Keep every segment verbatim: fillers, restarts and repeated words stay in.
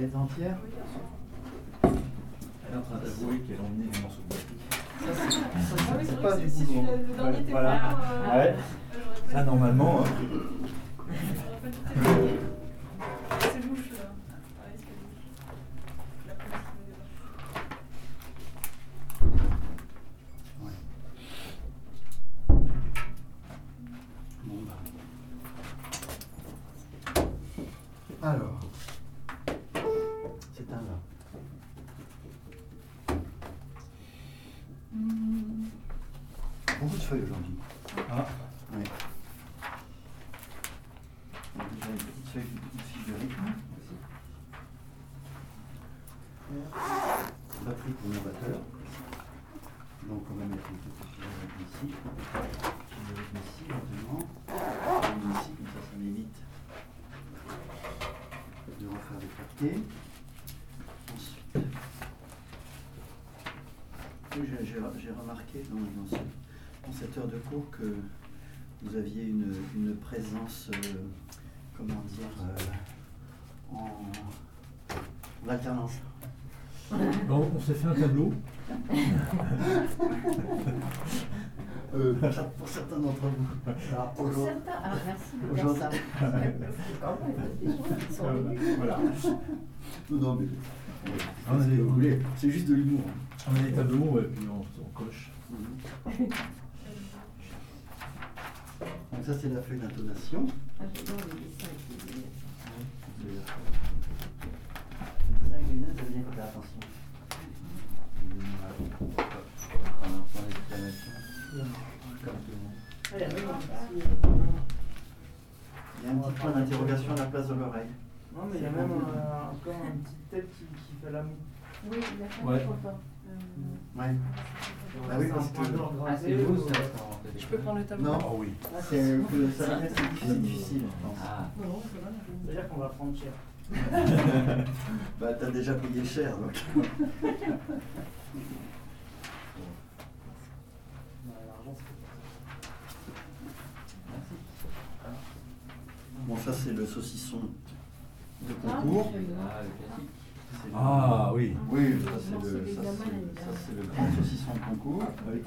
est entière. Elle est en train d'avouer qu'elle a emmené des morceaux de batterie. Ça, c'est, ça, Ah oui, c'est c'est pas vrai du que si boulot. celui-là, le dernier était Voilà. pas, euh, Ouais. Ça, normalement. Hein. C'est louche là. Ah oui, c'est louche. La police me débarque. Bon, bah. Alors, c'est un là. Mmh. Beaucoup de feuilles aujourd'hui. Ah. Ouais. On a déjà une petite feuille de figurine aussi. Batterie pour mon batteur. Donc on va mettre une petite figurine ici. Figurine ici maintenant. Une ici, comme ça ça m'évite de refaire des paquets. Ensuite, oui, j'ai, j'ai, j'ai remarqué dans, dans, ce, dans cette heure de cours que vous aviez une, une présence, euh, comment dire, euh, en, en alternance. Bon, on s'est fait un tableau. euh, pour, pour certains d'entre vous. Alors, Pour aujourd'hui- certains, ah merci de dire aujourd'hui- ça. Quand même, des gens qui sont venus. Voilà. Non, non, mais Ah, on a c'est, des- vous voulez, c'est juste de l'humour. Hein. On a des tableaux et puis on, on coche. Donc ça c'est la feuille d'intonation. Ah, j'adore les dessins avec les lunettes. Ça avec les lunettes, ça veut dire faire attention. Voilà. On entend l'exclamation. Comme tout le monde. Voilà, oui, Il y a un petit point d'interrogation à la place de l'oreille. Non, mais il y a même euh, encore une petite tête qui, qui fait la moue. oui, il a fait Ouais. un photo. Ouais. Ah oui, C'est un parce point que- d'or Ah, gravé c'est vous, ou- ça, en fait. Je peux prendre le tableau. Non. Ah oui. Ah, C'est que ça va être difficile, difficile, je pense. Ah, Non, non, ça va. C'est-à-dire qu'on va prendre cher. Bah t'as déjà payé cher donc. Ouais, l'argent, c'est Bon ça c'est le saucisson de Ah, concours. feuille noire. ah, le classique. C'est- Ah oui. Oui, ça c'est Morceau le, des ça, gamins, c'est- là, ça, là. c'est le grand saucisson de concours. Oui.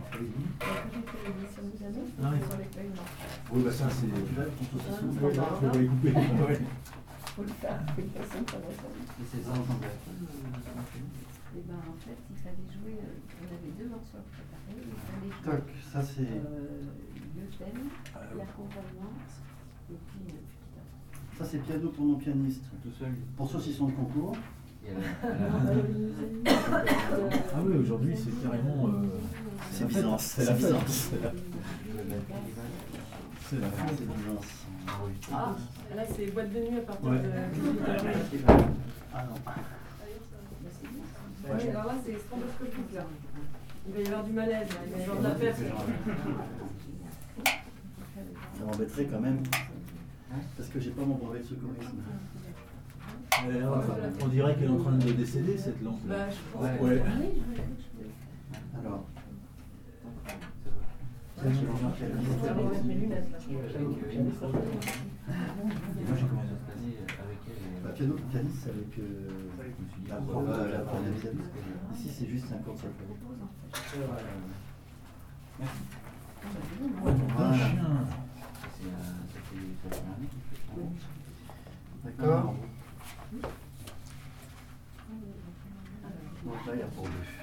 Ah oui. Sur les feuilles noires. Oui, bah ça c'est. Tu vas avec ton saucisson. Ah, Ouais, standard. faut les couper. Ouais. Faut le faire de toute façon, ça va faire. Et c'est ça en anglais. Et ben en fait, il fallait jouer, euh, on avait deux morceaux à préparer, il fallait jouer Toc, ça c'est. euh, le thème, l'accompagnement, et puis une petite affaire. Ça c'est piano pour non pianiste. Tout seul. Pour saucisson de concours. Et elle a- Non, elle a- euh, euh, Ah oui, aujourd'hui c'est carrément. euh, C'est la fête. Byzance, C'est la c'est fête. Byzance. C'est la- C'est la Ah, fête. c'est Byzance. Ah, là c'est boîte de nuit à partir Ouais. de dix-huit heures. Ah non. Ouais, alors là c'est stroboscopique là. Il va y avoir du malaise, là. Il va y avoir de la perte. Ça m'embêterait quand même. Parce que j'ai pas mon brevet de secourisme. Elle est là, on dirait qu'elle est en train de décéder cette lampe. Bah, je pense. Ouais. Ouais. Alors. C'est vrai. Je vais voir quelle liste. Je vais remettre mes lunettes là. Avec euh, une micro. Et moi j'ai commencé cette année avec elle. Bah, piano pour pianiste, c'est avec euh, Je me suis dit, la pourquoi prof, pas, la la prof première d'Avicenna. visite. Ici, c'est juste un cours de solfège. Ouais, ton Voilà. chien. C'est, euh, ça fait ça fait un an qu'il fait ça. D'accord. Donc là, il y a pour deux.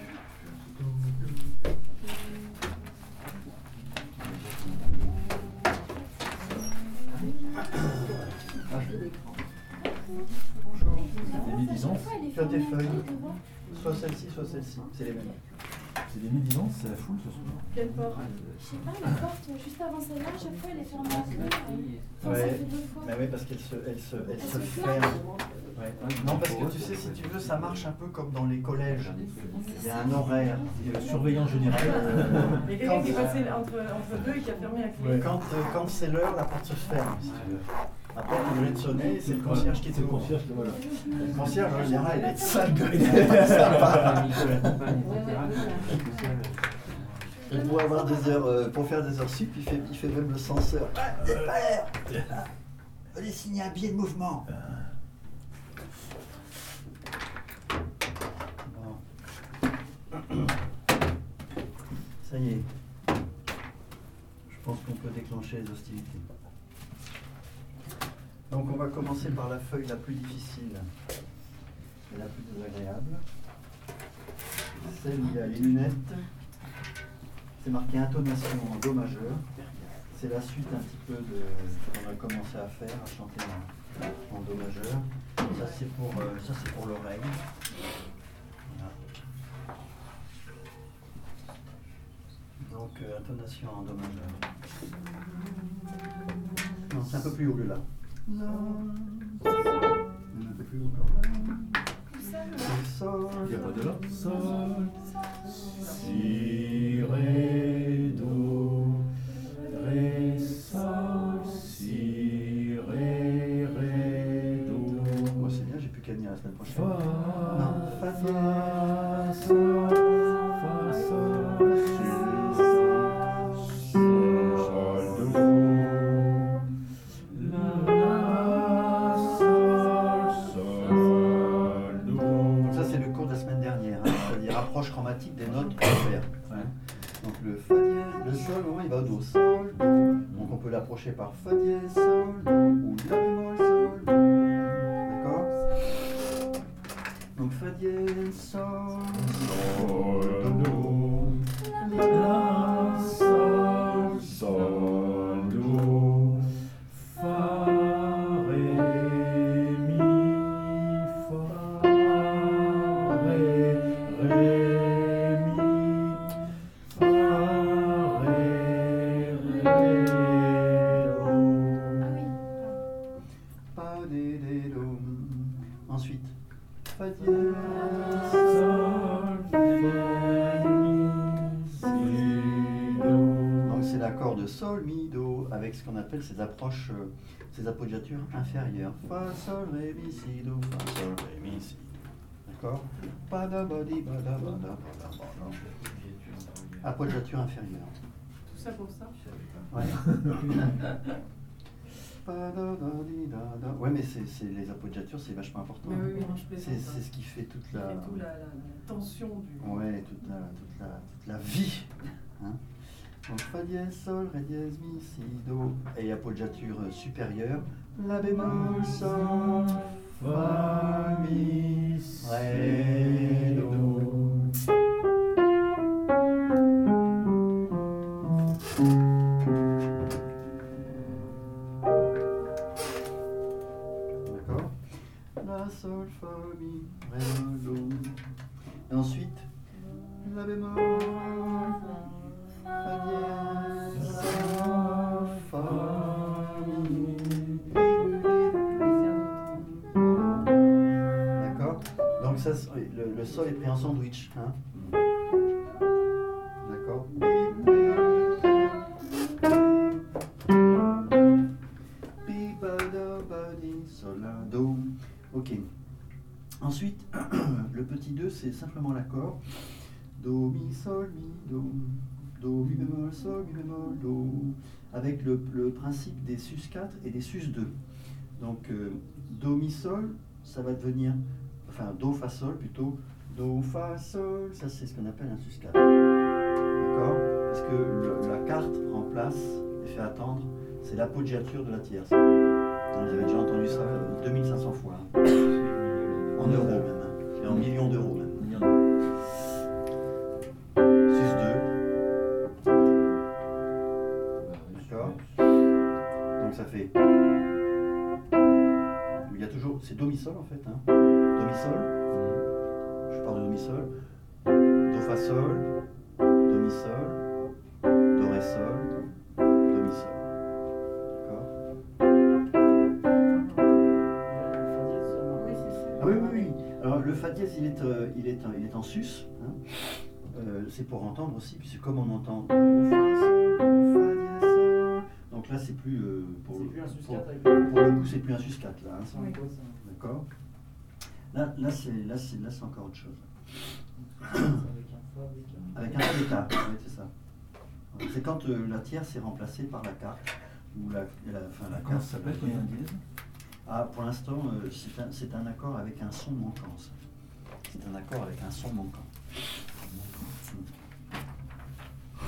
Des médisances. Tu as tes feuilles. Soit celle-ci, soit celle-ci. C'est les mêmes. C'est des médisances, c'est la foule ce soir. Quelle porte? Je sais pas, la porte juste avant celle-là, à chaque fois elle est fermée à clé. Enfin, ça Ouais. fait deux fois. Mais oui, parce qu'elle se, elle se, elle Elle se se ferme. ferme. Ouais. Non, parce que tu sais, si tu veux, ça marche un peu comme dans les collèges. Il y a un horaire. Il y a le surveillant général. Il y a quelqu'un qui est passé entre, entre deux et qui a fermé la clé. Ouais. Quand, euh, quand c'est l'heure, la porte se ferme, si tu veux. Après, il vient de sonner, c'est le concierge qui C'est te le concierge qui voilà. Le concierge, en général, il est sale gueule. Il est Ouais, pas sympa. la Nico, la compagne, et cetera. Ouais, ouais, ouais. Tout seul. Et pour avoir des heures, euh, pour faire des heures sup, il fait, il fait même le censeur. Ah, c'est pas l'air. Allez signer un billet de mouvement. Ça y est. Je pense qu'on peut déclencher les hostilités. Donc on va commencer par la feuille la plus difficile et la plus désagréable. Celle où il y a les lunettes. C'est marqué intonation en do majeur. C'est la suite un petit peu de ce qu'on a commencé à faire, à chanter en, en do majeur. Ça c'est pour, euh, ça, c'est pour l'oreille. Voilà. Donc euh, intonation en do majeur. Non, c'est un peu plus haut le là. Un peu plus haut encore. Sol. Il n'y a pas de là. Sol, si, ré, do, ré, sol, si, ré, ré, do. Oh, c'est bien, j'ai plus qu'à venir la semaine prochaine. Fa, Non, fa, fa, sol, fa, sol, si, sol, do. La, sol, sol, do. Donc ça c'est le cours de la semaine dernière, hein, c'est-à-dire approche chromatique des notes ouvert. Hein. Donc le fa dièse, le sol, au moment il va au do, sol, do. Donc on peut l'approcher par fa dièse, sol, do, ou la bémol, sol, do. D'accord? Donc fa dièse, sol, sol, do. La, sol, sol, do, fa, ré, mi, fa, ré, ré, mi, fa, ré, ré, do. Fa, dé, dé, do. Ensuite, fa dièse, Sol, ré, mi, si, do. donc c'est l'accord de sol, mi, do, avec ce qu'on appelle ces approches, euh, ces appoggiatures inférieures. Fa, sol, ré, mi, si, do, fa, sol, ré, mi, si, do. D'accord? Pa, da, ba, di, ba, da, ba, da, ba, da, ba, da. Appoggiature inférieure. Tout ça pour ça. Ouais. Pa, da, da, di, da, da. Ouais, mais c'est, c'est, les appoggiatures, c'est vachement important. Mais oui, oui, non, je plaisante. C'est, c'est ce qui fait toute la... Et tout la, la, la tension du. Ouais, toute la, toute la, toute la vie. Hein. Donc fa dièse, sol, ré dièse, mi, si, do. Et appoggiature supérieure. La bémol, sol, Fa, mi, ré, si, do. do. D'accord? La, sol, fa, mi, ré, do. Et ensuite, la bémol, fa dièse, sol, fa, mi, d'accord? Donc ça, c'est- le, le sol est pris en sandwich, hein? D'accord? Pi, ba, da, ba, di, sol, la, do. Ok. Ensuite, le petit deux, c'est simplement l'accord. Do, mi, sol, mi, do. Do, mi bémol, sol, mi bémol, do. Avec le, le principe des sus quatre et des sus deux. Donc, euh, do, mi, sol, ça va devenir, enfin, do, fa, sol plutôt. Do, fa, sol, ça c'est ce qu'on appelle un sus quatre. D'accord? Parce que le- la carte remplace et fait attendre, c'est l'appoggiature de la tierce. Vous avez déjà entendu ça euh, deux mille cinq cents fois. Hein. En euros même, hein. Et en millions d'euros même. sus deux. D'accord? Donc ça fait. Il y a toujours. C'est do mi sol en fait. Hein. Do mi sol. Je parle de do mi sol. Do fa sol. Do mi sol. Do ré sol. Do mi sol. D'accord? Oui, c'est ça. Ah oui, oui, oui. Alors le fa dièse, il est, euh, il est, il est en sus. Hein. Euh, c'est pour entendre aussi, puisque comme on entend do, fa, sol, do, fa dièse, sol. Donc là, c'est plus euh, pour, C'est le- plus un sus pour, quatre avec pour le- le coup, c'est plus un sus quatre là. Hein. C'est un quoi, ça? D'accord. Là, là, c'est, là, c'est, là, c'est encore autre chose. C'est avec un fa, avec un- Avec un theta, oui, c'est ça. C'est quand euh, la tierce est remplacée par la carte ou la, la, enfin, la Comment carte. ça s'appelle quand il y a un dièse? Ah, pour l'instant, euh, c'est, un, c'est un accord avec un son manquant. Ça. C'est un accord avec un son manquant.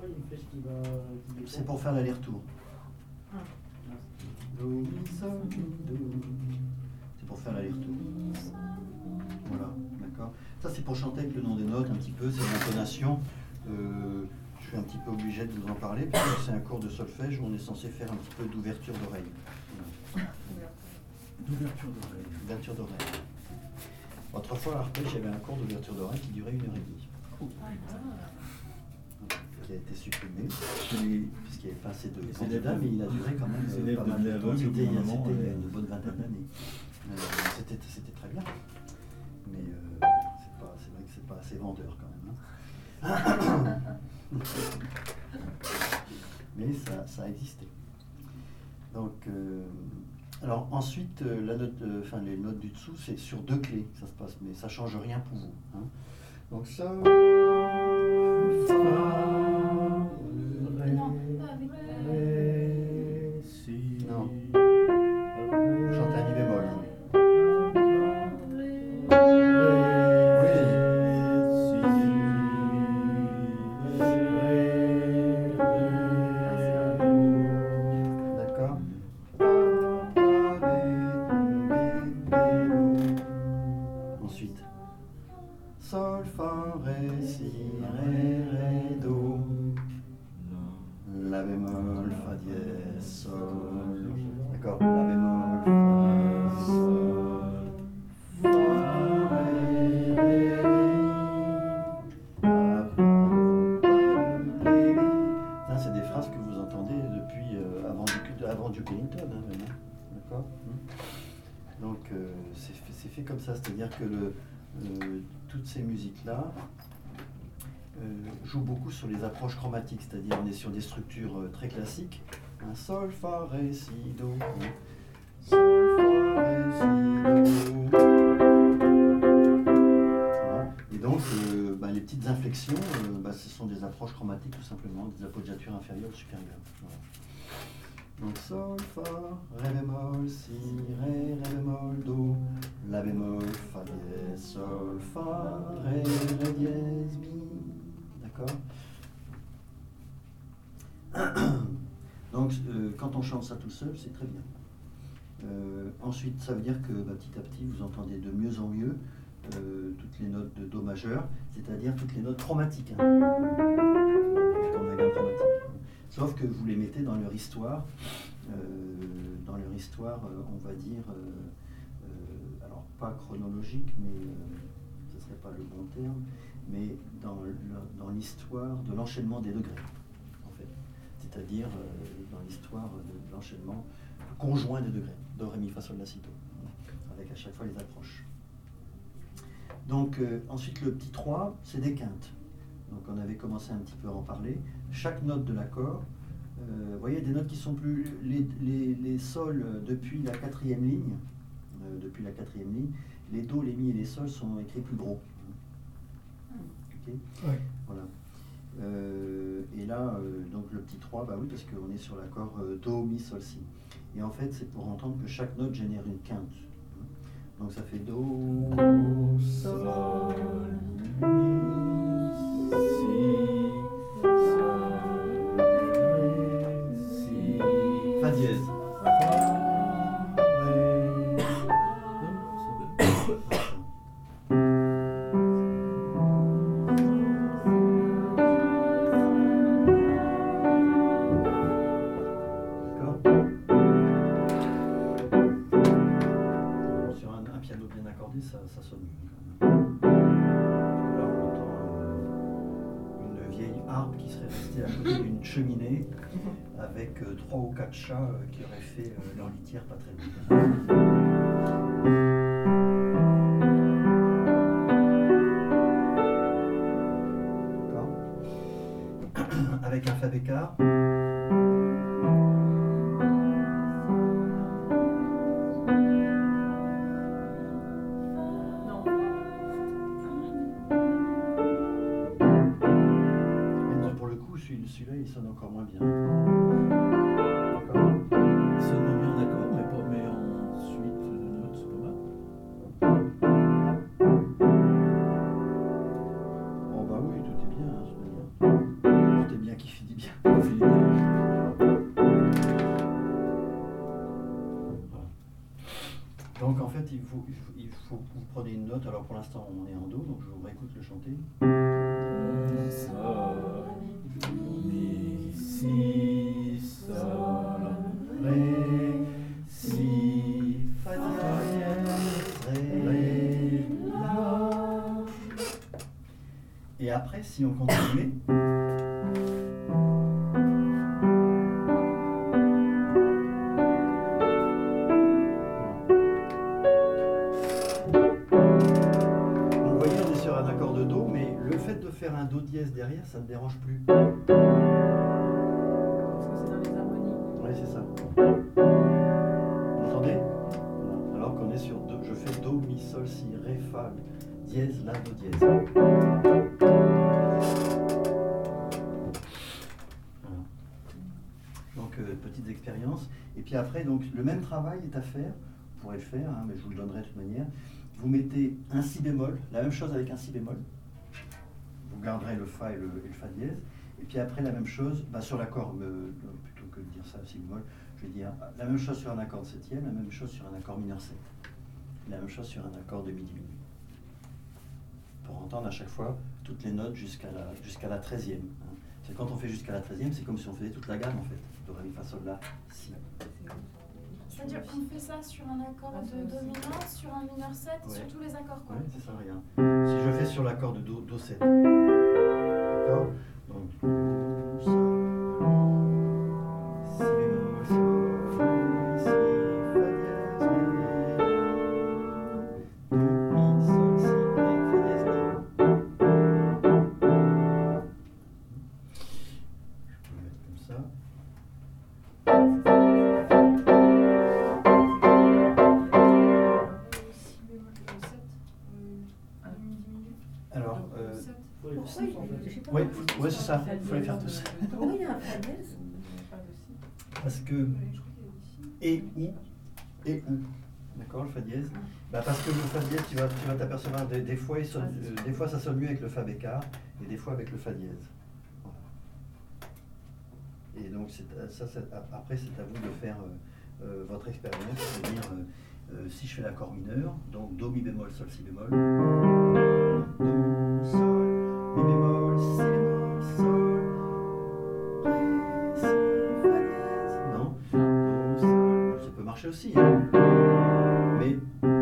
il y a une flèche qui va. Qui descend. C'est pour faire l'aller-retour. Ah. Do, mi, sol, mi, do. C'est pour faire l'aller-retour. Voilà, d'accord. Ça c'est pour chanter avec le nom des notes un petit peu, c'est l'intonation. Euh, je suis un petit peu obligé de vous en parler parce que c'est un cours de solfège où on est censé faire un petit peu d'ouverture d'oreille. Voilà. D'ouverture d'oreille. Ouverture d'oreille. Autrefois à Arpège, j'avais un cours d'ouverture d'oreille qui durait une heure et demie. Qui a été supprimé, puisqu'il n'y avait pas assez de Les candidats, élèves- mais il a duré quand même les euh, élèves pas mal de devenaient temps. aveugles au C'était il y a bout d'un moment, c'était il y a et- une bonne vingtaine d'années. Euh, C'était c'était très bien. Mais euh, c'est pas- c'est vrai que c'est pas assez vendeur quand même. Hein. Mais ça, ça a existé. Donc, euh, alors ensuite, euh, la note, euh, enfin, les notes du dessous, c'est sur deux clés que ça se passe, mais ça change rien pour vous. Hein. Donc ça. Non, pas avec Ré, si. Non. Vous chantez un mi bémol. D'accord. Ensuite. Sol, fa, ré, si, ré, ré, do. La bémol, fa dièse, sol. D'accord. La bémol, fa dièse, sol. Fa, ré, ré, fa, fa, fa, ré. Ça, c'est des phrases que vous entendez depuis euh, avant, du, avant Duke Ellington, hein, vraiment. D'accord. Donc, euh, c'est fait, c'est fait comme ça, c'est-à-dire que le, euh, toutes ces musiques-là euh, jouent beaucoup sur les approches chromatiques, c'est-à-dire on est sur des structures euh, très classiques. Un sol, fa, ré, si, do. Hein. Sol, fa, ré, si, do. Voilà. Et donc, euh, bah, les petites inflexions, euh, bah, ce sont des approches chromatiques tout simplement, des appoggiatures inférieures ou supérieures. Voilà. Donc sol, fa, ré bémol, si, ré, ré bémol, do, la bémol, fa dièse, sol, fa, ré, ré dièse, mi. D'accord. Donc euh, quand on chante ça tout seul, c'est très bien. Euh, ensuite, ça veut dire que bah, petit à petit, vous entendez de mieux en mieux euh, toutes les notes de do majeur, c'est-à-dire toutes les notes chromatiques. Hein. Dans la gamme chromatique. Sauf que vous les mettez dans leur histoire, euh, dans leur histoire, euh, on va dire, euh, euh, alors pas chronologique, mais euh, ce ne serait pas le bon terme, mais dans, le, dans l'histoire de l'enchaînement des degrés, en fait. C'est-à-dire euh, dans l'histoire de l'enchaînement conjoint des degrés, do, ré, mi, fa, sol, la, si, do, avec à chaque fois les approches. Donc euh, ensuite le petit trois, c'est des quintes. Donc on avait commencé un petit peu à en parler. Chaque note de l'accord, euh, vous voyez des notes qui sont plus... Les, les, les sols depuis la quatrième ligne, euh, depuis la quatrième ligne, les do, les mi et les sols sont écrits plus gros. Ok. Ouais. Voilà. Euh, et là, euh, donc le petit trois, bah oui, parce qu'on est sur l'accord euh, do, mi, sol, si. Et en fait, c'est pour entendre que chaque note génère une quinte. Donc ça fait do, sol, mi, si, sol, ré, si, fa dièse. Sur un, un piano bien accordé, ça, ça sonne mieux quand même. Là, on entend euh, une vieille harpe qui serait restée à côté d'une cheminée avec euh, trois ou quatre chats euh, qui auraient fait euh, leur litière pas très loin. D'accord. Avec un fa bécard. Non. Mais pour le coup, celui- celui-là, il sonne encore moins bien. D'accord. Il sonne moins bien d'accord, mais, pas, mais en suite de notes, c'est pas mal. Oh bah oui, tout est bien, hein, je veux dire. Tout est bien qui finit faut, il faut, il faut que vous preniez une note. Alors pour l'instant, on est en Do, donc je vous réécoute le chanter. Sol, mi, si, sol, Ré, si, fa dièse, ré, la. Et après, si on continue, vous voyez, on est sur un accord de Do, mais le fait de faire un Do dièse derrière, ça ne dérange plus. Parce que c'est dans les harmonies. Oui, c'est ça. Vous entendez? Voilà. Alors qu'on est sur Do, je fais Do, Mi, Sol, Si, Ré, Fa, dièse, La, Do dièse. Voilà. Donc, euh, petites expériences. Et puis après, donc, le même travail est à faire. Vous pourrez le faire, hein, mais je vous le donnerai de toute manière. Vous mettez un Si bémol, la même chose avec un Si bémol. Vous garderez le Fa et le, et le Fa dièse. Et puis après, la même chose, bah, sur l'accord, euh, plutôt que de dire ça, Si bémol, je vais dire la même chose sur un accord de septième, la même chose sur un accord mineur sept. La même chose sur un accord de mi diminué. Pour entendre à chaque fois toutes les notes jusqu'à la, jusqu'à la treizième. Hein. C'est quand on fait jusqu'à la treizième, c'est comme si on faisait toute la gamme en fait. Do, ré, mi, fa, sol, la, si. C'est-à-dire qu'on fait ça sur un accord de dominant, sur un mineur sept, Ouais. sur tous les accords quoi. Oui, c'est ça, regarde. Si je fais sur l'accord de Do, Do sept. D'accord? Donc, Do, Sol, Si bémol, Sol, Ré, Si, Fa dièse, Ré, La. Do, Mi, Sol, Si, Ré, Fa dièse, La. Je peux le mettre comme ça. Si bémol sept, euh, mi diminue. Alors, euh, sept. Faut les Pourquoi six, il- en fait. je sais pas ouais, pourquoi faut- ouais, c'est ça, il faut les faire tous. Pourquoi il y a un Fa dièse? Pas de si. Parce que Euh, Je crois qu'il y a des si. et ou et ou. D'accord, le Fa dièse. Bah parce que le Fa dièse, tu vas, tu vas t'apercevoir, des, des, fois, il sonne, euh, des fois ça sonne mieux avec le Fa bécard et des fois avec le Fa dièse. Voilà. Et donc, c'est, ça, c'est- après, c'est à vous de faire euh, euh, votre expérience, c'est-à-dire euh, euh, si je fais l'accord mineur, donc Do, Mi bémol, Sol, Si bémol. Do, Sol, Mi bémol, Si bémol, Sol, Ré, Si, Fa dièse. Non, Do, Sol, ça peut marcher aussi. Hein. Mais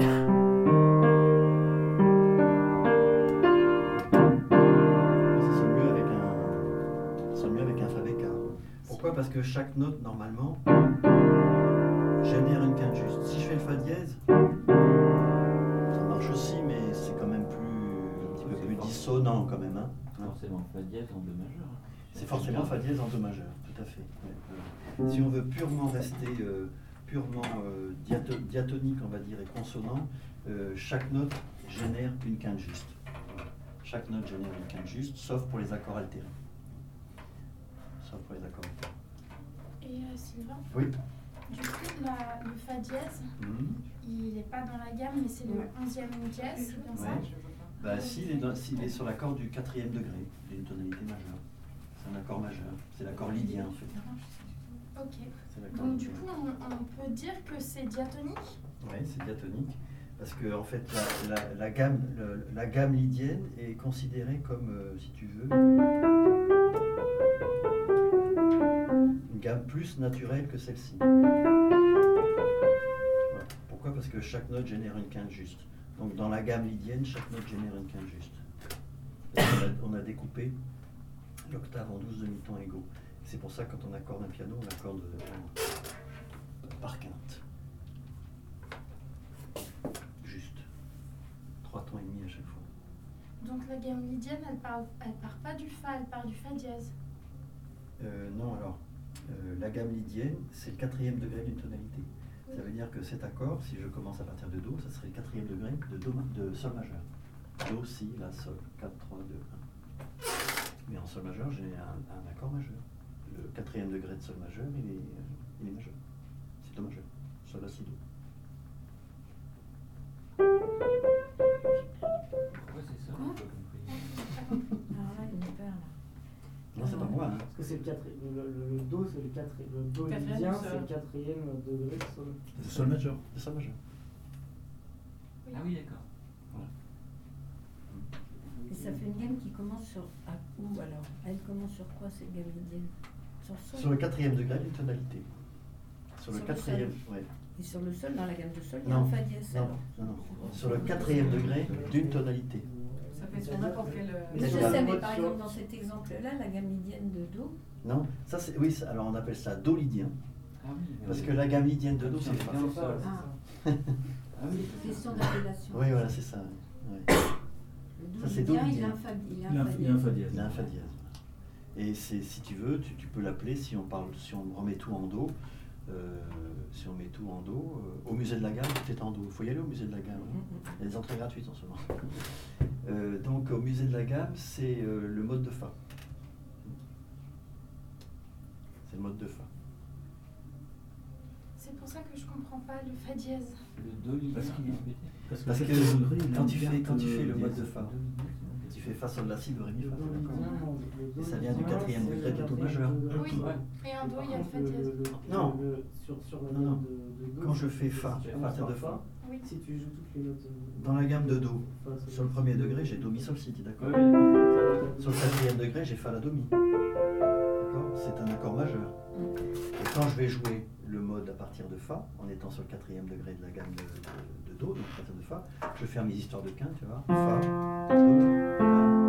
ça sonne mieux avec un, ça sonne mieux avec un Fa bécard. Pourquoi? Parce que chaque note, normalement, génère une quinte juste. Si je fais le Fa dièse, ça marche aussi, mais c'est quand même plus, un petit peu plus dissonant quand même. Hein. Forcément Fa dièse en Do majeur. C'est forcément Fa dièse en Do majeur, tout à fait. Ouais, ouais. Si on veut purement rester euh, purement euh, diato- diatonique, on va dire, et consonant, euh, chaque note génère une quinte juste. Voilà. Chaque note génère une quinte juste, sauf pour les accords altérés. Sauf pour les accords altérés. Et euh, Sylvain, Oui. du coup, la- le Fa dièse, Mhm. il n'est pas dans la gamme, mais c'est le onzième dièse, c'est bien ça? Ouais. Bah, s'il est, dans- s'il est sur l'accord du quatrième degré, d'une tonalité majeure. C'est un accord majeur. C'est l'accord lydien en fait. Ok. C'est l'accord Donc du lydien. coup, on, on peut dire que c'est diatonique? Oui, c'est diatonique. Parce que en fait, la, la- la gamme, le- la gamme lydienne est considérée comme, euh, si tu veux, une gamme plus naturelle que celle-ci. Voilà. Pourquoi? Parce que chaque note génère une quinte juste. Donc dans la gamme lydienne, chaque note génère une quinte juste. Parce qu'on a, on a découpé l'octave en douze demi-tons égaux. C'est pour ça que quand on accorde un piano, on accorde en- par quinte. Juste. Trois tons et demi à chaque fois. Donc la gamme lydienne, elle part, elle part pas du Fa, elle part du Fa dièse. Euh, non, alors, euh, la gamme lydienne, c'est le quatrième degré d'une tonalité. Ça veut dire que cet accord, si je commence à partir de Do, ça serait le quatrième degré de, do, de Sol majeur. Do, Si, La, Sol, quatre, trois, deux, un. Mais en Sol majeur, j'ai un, un accord majeur. Le quatrième degré de Sol majeur, il est, euh, il est majeur. C'est Do majeur. Sol, La, Si, Do. Pourquoi c'est ça? J'ai pas compris. Alors là, il me perd là. Non, c'est pas moi. Hein. Parce que c'est le quatrième, le, le, le Do, c'est le quatrième, le Do Quatrième lydien, du sol. c'est le quatrième degré de sol. C'est Sol majeur. C'est Sol majeur. Ah oui, d'accord. Et ça fait une gamme qui commence sur à où alors? Elle commence sur quoi cette gamme lydienne? Sur sol? Sur le quatrième degré d'une tonalité. Sur le Sur le quatrième, ouais. Et sur le sol, dans la gamme de sol, il y a Non, un fa dièse non, alors. non, non. Sur le quatrième degré d'une tonalité. Ça peut être sur n'importe quel. euh, Mais je D'accord. sais, mais par exemple dans cet exemple-là, la gamme lydienne de Do, Non, ça c'est oui, ça- alors on appelle ça do lydien. Ah oui. Parce que la gamme lydienne de do c'est fa. C'est ça. ah, Ah oui. c'est question d'appellation. Oui, voilà, c'est ça. Ouais. Le Ça, c'est Do Do lydien, il a lydien. un fa, il a Il y a un un, fa il y a un dièse. fa dièse. Il a un fa dièse. Et c'est, si tu veux, tu, tu peux l'appeler, si on parle, si on remet tout en do, euh, si on met tout en do, euh, au musée de la gamme, tout est en do. Il faut y aller au musée de la gamme. hein. Il y a des entrées gratuites en ce moment. Euh, donc au musée de la gamme, c'est euh, le mode de fa. C'est le mode de fa. C'est pour ça que je comprends pas le fa dièse. Le do lydien. Parce qu'il- Parce que, Parce le que quatrième degré, il a quand une tu fais- carte, quand tu fais le euh, mode dièse. de fa, tu fais fa sol la si do ré mi fa sol la Non, d'accord. non, le do Et ça vient du lydien, quatrième c'est degré le du do quatrième majeur. degré. Oui. Ouais. Et en do, il y a le fa Par contre, dièse. le- le- Non. le- sur, sur la Non, gamme non. de, de do, Quand je fais fa, tu à commences partir de par fa, Oui. si tu joues toutes les notes. euh, dans la gamme de do, fa, sol, sur le la, premier si, degré, j'ai do mi sol si, t'es d'accord? Ouais, ouais. Sur le quatrième degré, j'ai fa la do mi. D'accord? C'est un accord majeur. Et quand je vais jouer le mode à partir de fa, en étant sur le quatrième degré de la gamme de, de- de do, donc à partir de fa, je vais faire mes histoires de quinte, tu vois. Fa, do, la.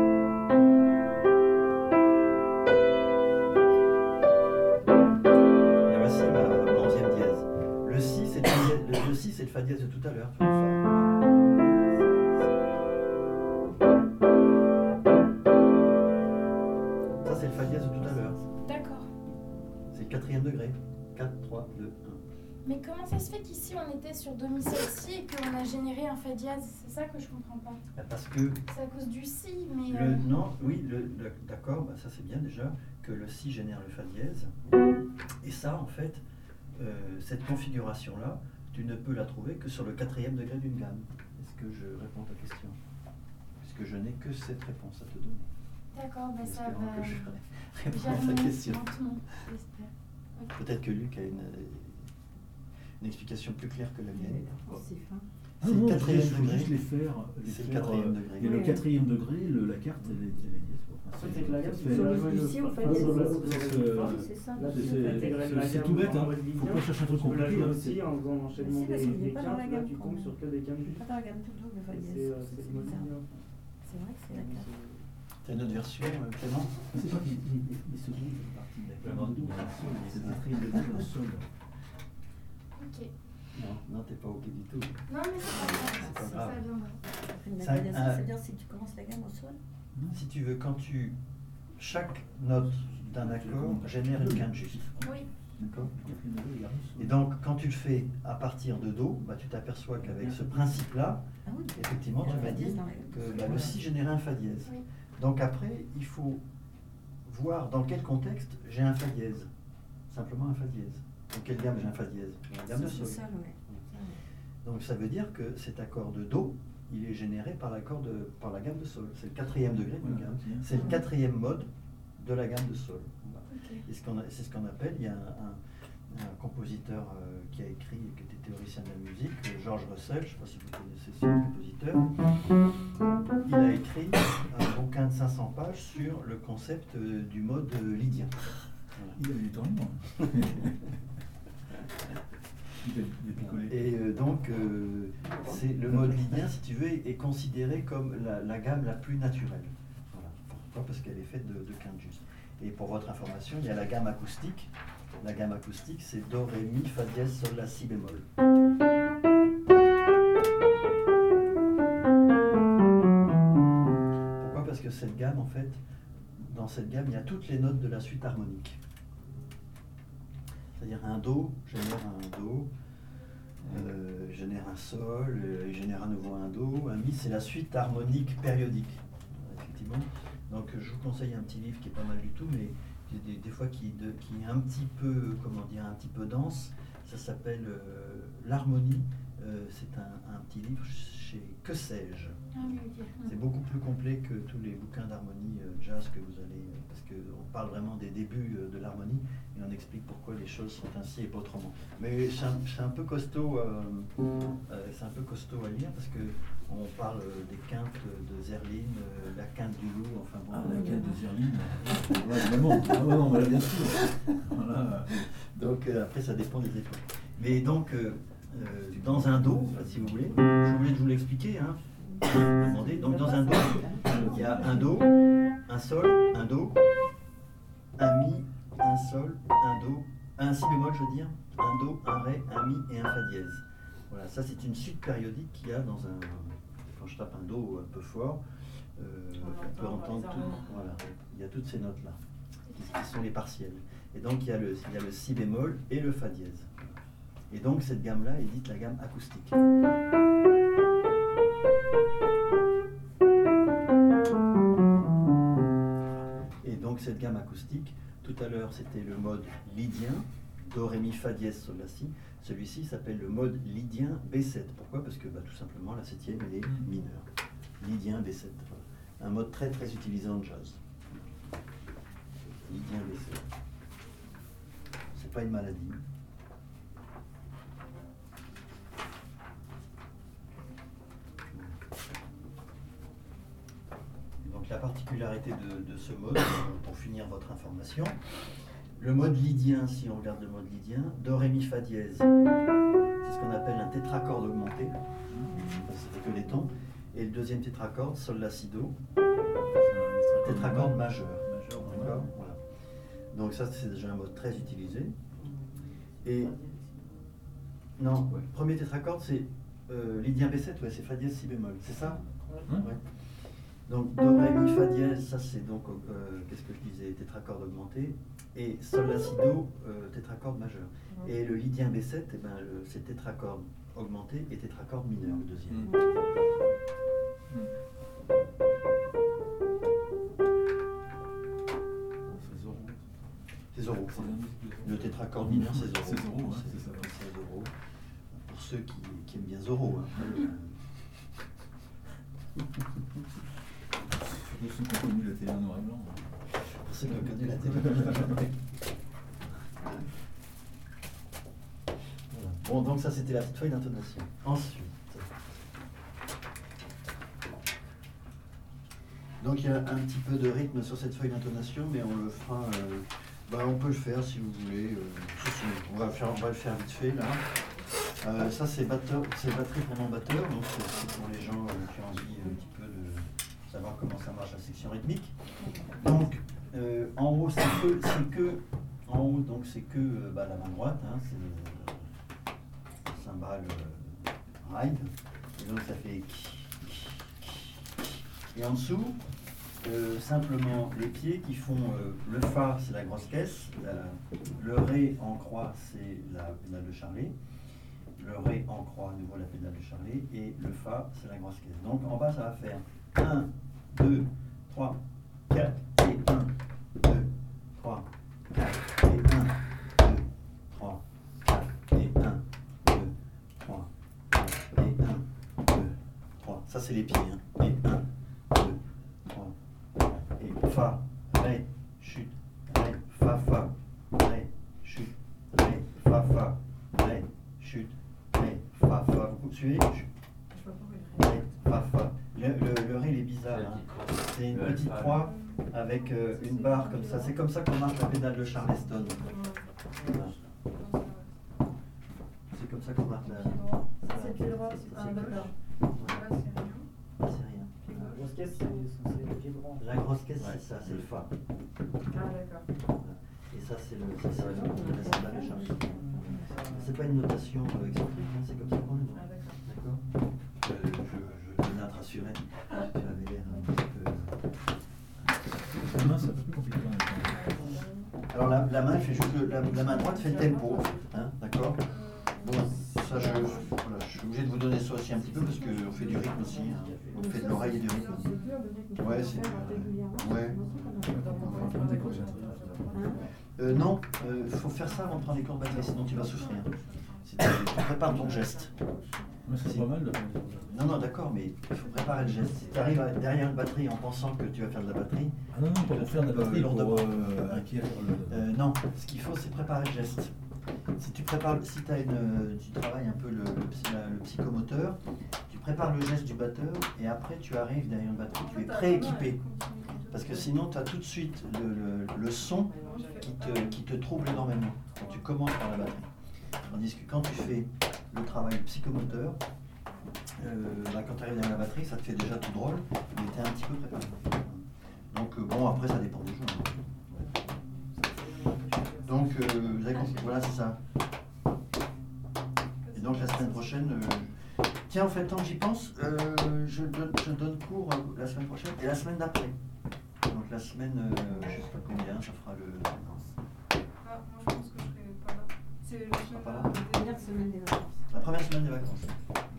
Et voici ma, ma onzième dièse. Le si, c'est le, fa dièse- le, le si, c'est le fa dièse de tout à l'heure. Tu vois, fa. Ça, c'est le fa dièse de tout à l'heure. D'accord. C'est le quatrième degré. quatre, trois, deux, un. Mais comment ça se fait qu'ici on était sur do mi sol si et qu'on a généré un fa dièse? C'est ça que je comprends pas. Bah, parce que C'est à cause du si, mais. le euh, non, oui, le, le- d'accord, bah, ça c'est bien déjà que le si génère le fa dièse. Et ça, en fait, euh, cette configuration-là, tu ne peux la trouver que sur le quatrième degré d'une gamme. Est-ce que je réponds à ta question? Puisque je n'ai que cette réponse à te donner. D'accord, bah ça Espérons va. que je réponds à ta Germer question. lentement, j'espère. Ok. Peut-être que Luc a une, une explication plus claire que la mienne. C'est fin. Ah C'est non, le il quatrième faut degré. juste les faire. les C'est le faire, quatrième euh, degré. Et le Oui. quatrième degré, le, la carte, elle est, elle est dièse. Bon, enfin, En fait, c'est que la gamme, ça tu fait- fais Du le si au fa fa, dièse. sol, la, c'est- sol, la, c'est- sol, la, Oui, c'est ça. C'est- c'est c'est- fa Intégrer dièse. la c'est gamme tout bête, en hein. mode Faut lydien. pas chercher un truc Tu peux la compliqué. jouer hein, aussi c'est- en faisant l'enchaînement Mais si, parce des, qu'il est des pas dans la quintes, là gamme tu quand tombes même. sur que des quintes Pas justes. dans la gamme tout do, le fa Et dièse. C'est euh, C'est c'est le mode bizarre. lydien. C'est vrai que c'est la Donc, carte. c'est- T'as une autre version, euh, Clément? C'est pas qu'il il- il- il se trouve une partie de la gamme de do, c'est le quatrième degré dans le sol. Ok. Non, non, t'es pas OK du tout. Non, mais c'est pas grave, C'est pas ça, grave. ça viendra. Une Ça, appellation, euh, c'est-à-dire si tu commences la gamme au sol. Si tu veux, quand tu. Chaque note d'un accord génère une quinte juste. Oui. D'accord? Le quatrième degré, il arrive sur- Et donc, quand tu le fais à partir de Do, bah, tu t'aperçois qu'avec ce principe-là, Ah oui. effectivement, tu m'as dit que bah, le si générait un fa dièse. Oui. Donc après, il faut voir dans quel contexte j'ai un fa dièse. Simplement un fa dièse. Dans quelle gamme j'ai un fa dièse? Dans la gamme de Sur sol. le sol, ouais. Ça, ouais. Donc ça veut dire que cet accord de Do, il est généré par l'accord de par la gamme de Sol. C'est le quatrième degré d'une Voilà, gamme. ok. C'est le quatrième mode de la gamme de Sol. Voilà. Ok. Et ce qu'on a- c'est ce qu'on appelle, il y a un, un- un compositeur euh, qui a écrit, qui était théoricien de la musique, euh, George Russell, je ne sais pas si vous connaissez ce compositeur. Il a écrit un bouquin de cinq cents pages sur le concept euh, du mode euh, lydien. Voilà. Il a du temps libre. Il a il a picolé. Et euh, donc, euh, c'est le mode lydien, si tu veux, est, est considéré comme la, la gamme la plus naturelle. Voilà. Pourquoi? Parce qu'elle est faite de, de quintes justes. Et pour votre information, il y a la gamme acoustique. La gamme acoustique, c'est Do, Ré, Mi, Fa dièse, Sol, La, Si bémol. Pourquoi? Parce que cette gamme, en fait, dans cette gamme, il y a toutes les notes de la suite harmonique. C'est-à-dire un Do génère un Do, euh, génère un Sol, euh, génère à nouveau un Do, un Mi, c'est la suite harmonique périodique. Voilà, effectivement. Donc je vous conseille un petit livre qui est pas mal du tout, mais qui est des, des fois qui, de- qui est un petit peu, comment dire, un petit peu dense. Ça s'appelle euh, L'harmonie. Euh, c'est un, un petit livre chez Que sais-je. Ah oui, ok. C'est beaucoup plus complet que tous les bouquins d'harmonie euh, jazz que vous allez... euh, parce qu'on parle vraiment des débuts euh, de l'harmonie et on explique pourquoi les choses sont ainsi et pas autrement. Mais c'est un, c'est un peu costaud, euh, euh, c'est un peu costaud à lire parce que on parle euh, des quintes de Zerline, euh, la quinte du loup, enfin bon... Ah, la quête de Zerline. Ouais, évidemment. Ah ouais, non, mais là, bien sûr. Voilà. Donc euh, après, ça dépend des époques. Mais donc, euh, euh, dans un do, si vous voulez, je voulais vous l'expliquer, hein. Demandez. Donc dans un do, il y a un do, un sol, un do, un mi, un sol, un do, un si bémol, je veux dire, un do, un ré, un mi et un fa dièse. Voilà, ça c'est une suite périodique qu'il y a dans un. Quand je tape un do un peu fort, euh, on peut entendre tout. Voilà, il y a toutes ces notes là, qui sont les partiels. Et donc il y a le, il y a le si bémol et le fa dièse. Et donc cette gamme-là est dite la gamme acoustique. Et donc cette gamme acoustique, tout à l'heure c'était le mode lydien, do, ré, mi, fa dièse, sol, la, si. Celui-ci s'appelle le mode lydien B sept. Pourquoi? Parce que bah, tout simplement la septième elle est mineure. Lydien B sept. Voilà. Un mode très très utilisé en jazz. Lydien B sept. C'est pas une maladie. Donc la particularité de, de ce mode, pour finir votre information, le mode lydien, si on regarde le mode lydien, do, ré, mi, fa dièse, c'est ce qu'on appelle un tétracorde augmenté, c'est que des tons, et le deuxième tétracorde, sol, la, si, do, un tétracorde majeur. D'accord, voilà. Donc ça c'est déjà un mode très utilisé. Et non, ouais. Premier tétracorde c'est euh, lydien B sept, ouais, c'est fa dièse si bémol, c'est ça? Hum. Ouais. Donc do, ré, mi, fa dièse, ça c'est donc, euh, qu'est-ce que je disais, tétracorde augmenté, et sol, la, si, do, euh, tétracorde majeur. Mmh. Et le lydien B sept, eh ben, le, c'est tétracorde augmenté et tétracorde mineur, le deuxième. Mmh. C'est Zorro. Le tétracorde mineur, c'est Zorro. C'est Zorro, hein, c'est, c'est ça. C'est Zorro. Pour ceux qui, qui aiment bien Zorro. Hein. Pour ceux qui ont connu la télé en noir et blanc. Pour ceux qui ont connu la télé. Voilà. Bon, donc ça c'était la petite feuille d'intonation. Ensuite. Donc il y a un petit peu de rythme sur cette feuille d'intonation, mais on le fera. Euh, bah, on peut le faire si vous voulez. Euh, on, va faire, on va le faire vite fait là. Euh, ça c'est batteur, c'est batterie pour non-batteur, donc c'est, c'est pour les gens euh, qui ont envie un petit peu de savoir comment ça marche la section rythmique. Donc euh, en haut c'est que, c'est que en haut donc c'est que euh, bah, la main droite, hein, c'est le cymbale euh, ride, et donc ça fait et en dessous euh, simplement les pieds qui font euh, le fa c'est la grosse caisse, la, le ré en croix c'est la pédale de Charlet. Le ré en croix, à nouveau la pédale de Charlet, et le fa, c'est la grosse caisse. Donc en bas, ça va faire un, deux, trois, quatre, et un, deux, trois, quatre, et un, deux, trois, quatre, et un, deux, trois, quatre, et un, deux, trois. Ça, c'est les pieds, hein. Et un, deux, trois, et fa, ré, chute, ré, fa, fa, ré, chute, ré, fa, fa, ré, chute. Ré, fa, fa, vous suivez? Ré, fa, fa. Le, le, le ré, il est bizarre. Hein. C'est une petite croix avec euh, une barre comme ça. C'est comme ça qu'on marque la pédale de Charleston. Voilà. C'est comme ça qu'on marque la. C'est pied droit, ah d'accord. Là, c'est rien. C'est rien. La grosse caisse, c'est c'est le pied droit. La grosse caisse, c'est ça, c'est le fa. Ah d'accord. Et ça, c'est le, ça, c'est la pédale de Charleston. C'est pas une notation euh, excentrique, hein, c'est comme ça qu'on le nomme. Ah d'accord. D'accord. Je, je, je tenais à te rassurer. Tu avais l'air un petit peu. La main, c'est un peu plus compliqué. Hein. Alors la, la main fait juste le, la, la main droite fait le tempo, hein, d'accord. Bon, ça je, voilà, je suis obligé de vous donner ça aussi un petit peu parce qu'on fait du rythme aussi. Hein. On fait de l'oreille et du rythme. Ouais, c'est. Euh, ouais. Euh, non, il euh, faut faire ça avant de prendre les cours de batterie, sinon tu vas souffrir. Tu prépares ton geste. Mais c'est Si. pas mal de faire des choses. Non, non, d'accord, mais il faut préparer le geste. Si tu arrives derrière une batterie en pensant que tu vas faire de la batterie, Ah non, non, pas pour faire de la Euh, batterie, pour lourdement. euh, acquérir le... euh, non, ce qu'il faut, c'est préparer le geste. Si tu prépares, si t'as une, tu travailles un peu le, le, psy- la- le psychomoteur, tu prépares le geste du batteur et après tu arrives derrière une batterie, tu es prééquipé. Parce que sinon, tu as tout de suite le, le, le son qui te, qui te trouble énormément quand tu commences par la batterie. Tandis que quand tu fais le travail psychomoteur, euh, bah, quand tu arrives derrière la batterie, ça te fait déjà tout drôle, mais tu es un petit peu préparé. Donc euh, bon, après ça dépend des gens. hein. Donc euh, vous avez compris, voilà, c'est ça. Et donc la semaine prochaine, euh, tiens, en fait, tant que j'y pense, euh, je, donne, je donne cours euh, la semaine prochaine et la semaine d'après. Donc la semaine, euh, je sais pas combien, ça fera le... Ah, moi je pense que je serai pas là. C'est le seras pas là semaine La première semaine des vacances. La première semaine des vacances.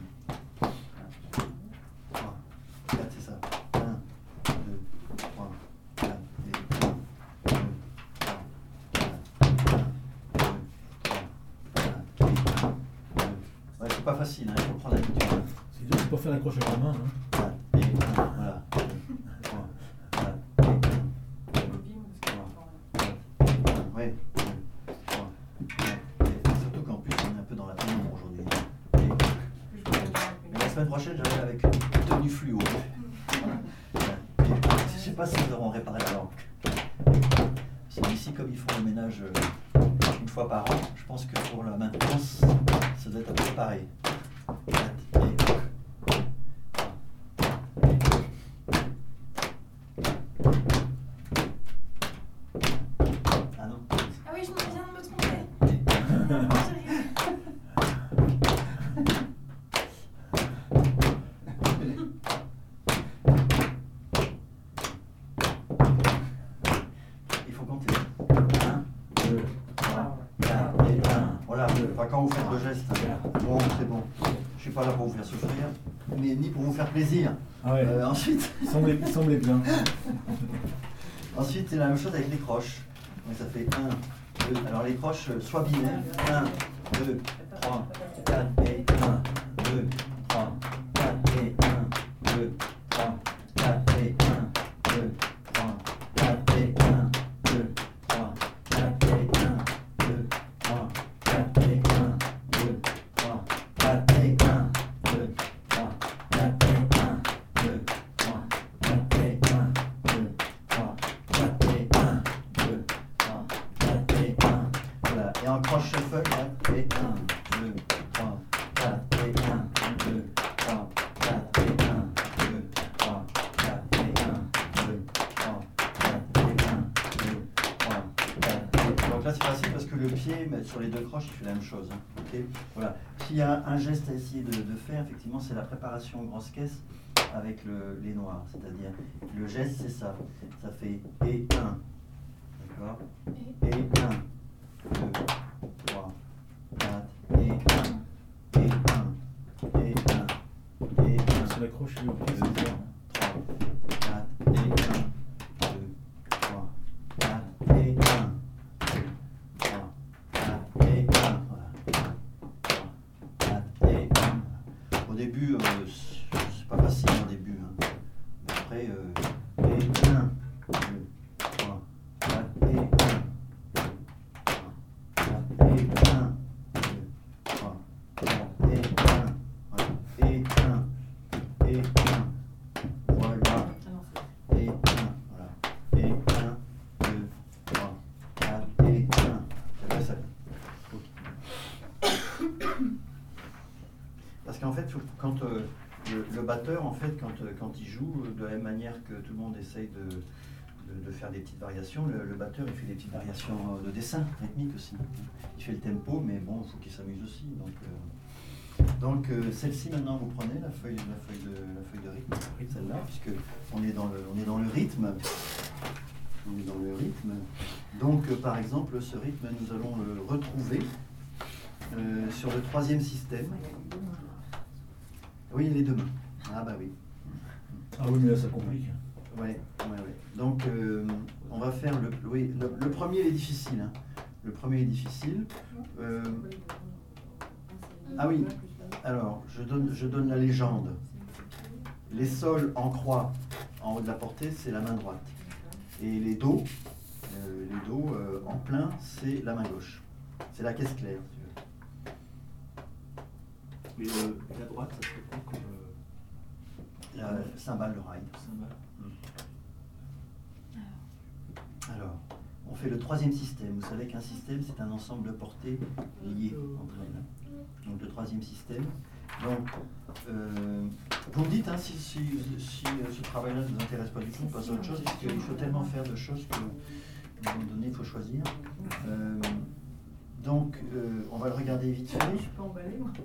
trois, quatre, c'est ça. un, deux, trois, quatre, et un, deux, trois, quatre, un, deux, trois, quatre, et un, deux. Ouais, c'est pas facile, hein, il faut prendre l'habitude. hein. C'est dur, c'est pas faire l'accroche avec la main. Hein. quatre et un, voilà. deux, trois, quatre et un, deux, trois, quatre et un, ouais, deux, trois, quatre et un. Surtout qu'en plus, on est un peu dans la pénombre aujourd'hui. Et mais la semaine prochaine, j'arrive avec une tenue fluo. Voilà. Et je sais pas s'ils auront réparé la lampe. Parce que ici, comme ils font le ménage euh, une fois par an, je pense que pour la maintenance, ça doit être à peu près pareil. quatre et un. Ah non. Ah oui, je me viens de me tromper. Non, j'ai rien. Il faut compter. un, deux, trois, quatre et un. Voilà, enfin, quand vous faites le geste, bon, c'est bon. Je suis pas là pour vous faire souffrir, mais ni pour vous faire plaisir. Ah ouais, Euh, ensuite, il semblait, il semblait bien. ensuite c'est la même chose avec les croches. Donc ça fait un, deux. Alors les croches, euh, soit binaires. un, deux, trois, quatre et un, deux, trois, quatre et un, deux, trois, quatre et un, deux, trois, quatre et un, deux, trois, quatre et un, deux, trois, quatre et un, deux, trois, quatre et un, deux, trois, quatre et un, deux, trois, quatre et un, deux, trois, quatre et un, deux, trois, quatre et un. Voilà. Et en croche shuffle, quatre et un, deux, trois, quatre et un, deux, trois, quatre et un, deux, trois, quatre et un, deux, trois, quatre et un, deux, trois, quatre et un. Donc là c'est facile parce que le pied mais sur les deux croches il fait la même chose. hein. Ok, voilà. S'il y a un geste à essayer de, de faire, effectivement, c'est la préparation grosse caisse avec le, les noirs. C'est-à-dire, le geste, c'est ça. Ça fait et un. D'accord. Et un, deux, trois, quatre, et un, et un, et un, et un. C'est l'accroche au pied, deux, c'est ça. trois, quatre, et un, deux, trois, quatre, et un, deux, trois, quatre, et un. Voilà. quatre et un. Au début, euh, c'est pas facile au début. Hein. Mais après, euh, et un, deux, trois, quatre, et un, deux, trois, quatre, et un, deux, trois, quatre, et un. Voilà. Et un, et un. Voilà. Et un, voilà. Et un, deux, trois, quatre, et un. C'est vrai, ça. Parce qu'en fait, faut- quand euh, le, le batteur, en fait, quand, euh, quand il joue, euh, de la même manière que tout le monde essaye de, de, de faire des petites variations, le, le batteur, il fait des petites variations euh, de dessin, rythmique aussi. Il fait le tempo, mais bon, il faut qu'il s'amuse aussi. Donc, euh, donc euh, celle-ci, maintenant, vous prenez la feuille, la feuille, de, la feuille de rythme, celle-là, puisque on est, dans le, on est dans le rythme. On est dans le rythme. Donc, euh, par exemple, ce rythme, nous allons le retrouver euh, sur le troisième système. Oui, les deux mains. Ah bah oui. Ah oui, mais là, ça complique. Ouais, ouais, ouais. Donc, euh, on va faire le, oui, le, le premier il est difficile. Hein. Le premier est difficile. Euh, ah oui. Alors, je donne, je donne la légende. Les sols en croix en haut de la portée, c'est la main droite. Et les dos, euh, les dos euh, en plein, c'est la main gauche. C'est la caisse claire, si tu veux. Mais euh, la droite, ça serait quoi comme euh, La cymbale de ride. cymbale? Alors, on fait le troisième système. Vous savez qu'un système, c'est un ensemble de portées liées entre elles. Donc, le troisième système. Donc, euh, vous me dites hein, si, si, si euh, ce travail-là ne vous intéresse pas du tout, on passe à autre chose, parce qu'il faut tellement faire de choses qu'à un moment donné, il faut choisir. Euh, donc, euh, on va le regarder vite fait. Je peux emballer, moi.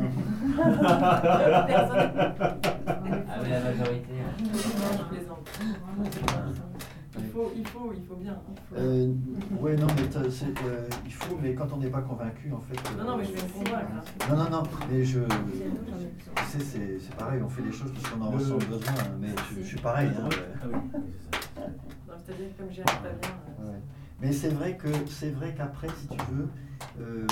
Ah mais la majorité. hein. Non, je plaisante. Il faut, il faut, il faut bien. Il faut. Euh, ouais, non, mais t'as- c'est, euh, il faut, mais quand on n'est pas convaincu, en fait. Non, non, mais je vais me convaincre. hein. Non, non, non, mais je. Tu sais, c'est c'est pareil, on fait des choses parce qu'on en Le- ressent le besoin, mais je, je suis pareil. La hein, droite? ouais. Ah oui, oui, c'est ça. Non, c'est-à-dire que comme j'y arrive pas bien. euh, Ouais. Mais c'est vrai que c'est vrai qu'après, si tu veux, euh,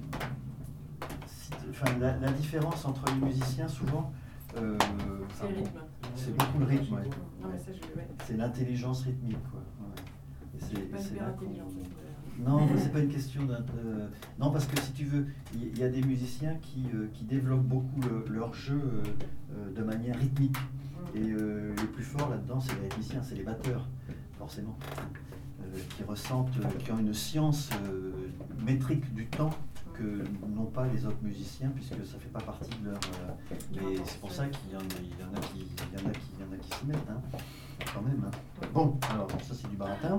si tu- enfin, la, la différence entre les musiciens, souvent, euh, C'est le rythme. c'est beaucoup le rythme, ouais. Non, mais ça, je ouais. C'est l'intelligence rythmique, quoi. Ouais. Et Je c'est- suis pas c'est hyper là qu'on- intelligente. donc, euh, Non, mais c'est pas une question d'un. euh, non, parce que si tu veux, il y, il y a des musiciens qui, euh, qui développent beaucoup le- leur jeu euh, euh, de manière rythmique. Et euh, les plus forts là-dedans, c'est les rythmiciens, c'est les batteurs, forcément, euh, qui ressentent, euh, qui ont une science euh, métrique du temps que n'ont pas les autres musiciens, puisque ça fait pas partie de leur. euh, mais c'est pour ça qu'il y en, il y en a qui, il y en a qui, il y en a qui s'y mettent, hein, quand même. Hein. Bon, alors ça c'est du baratin.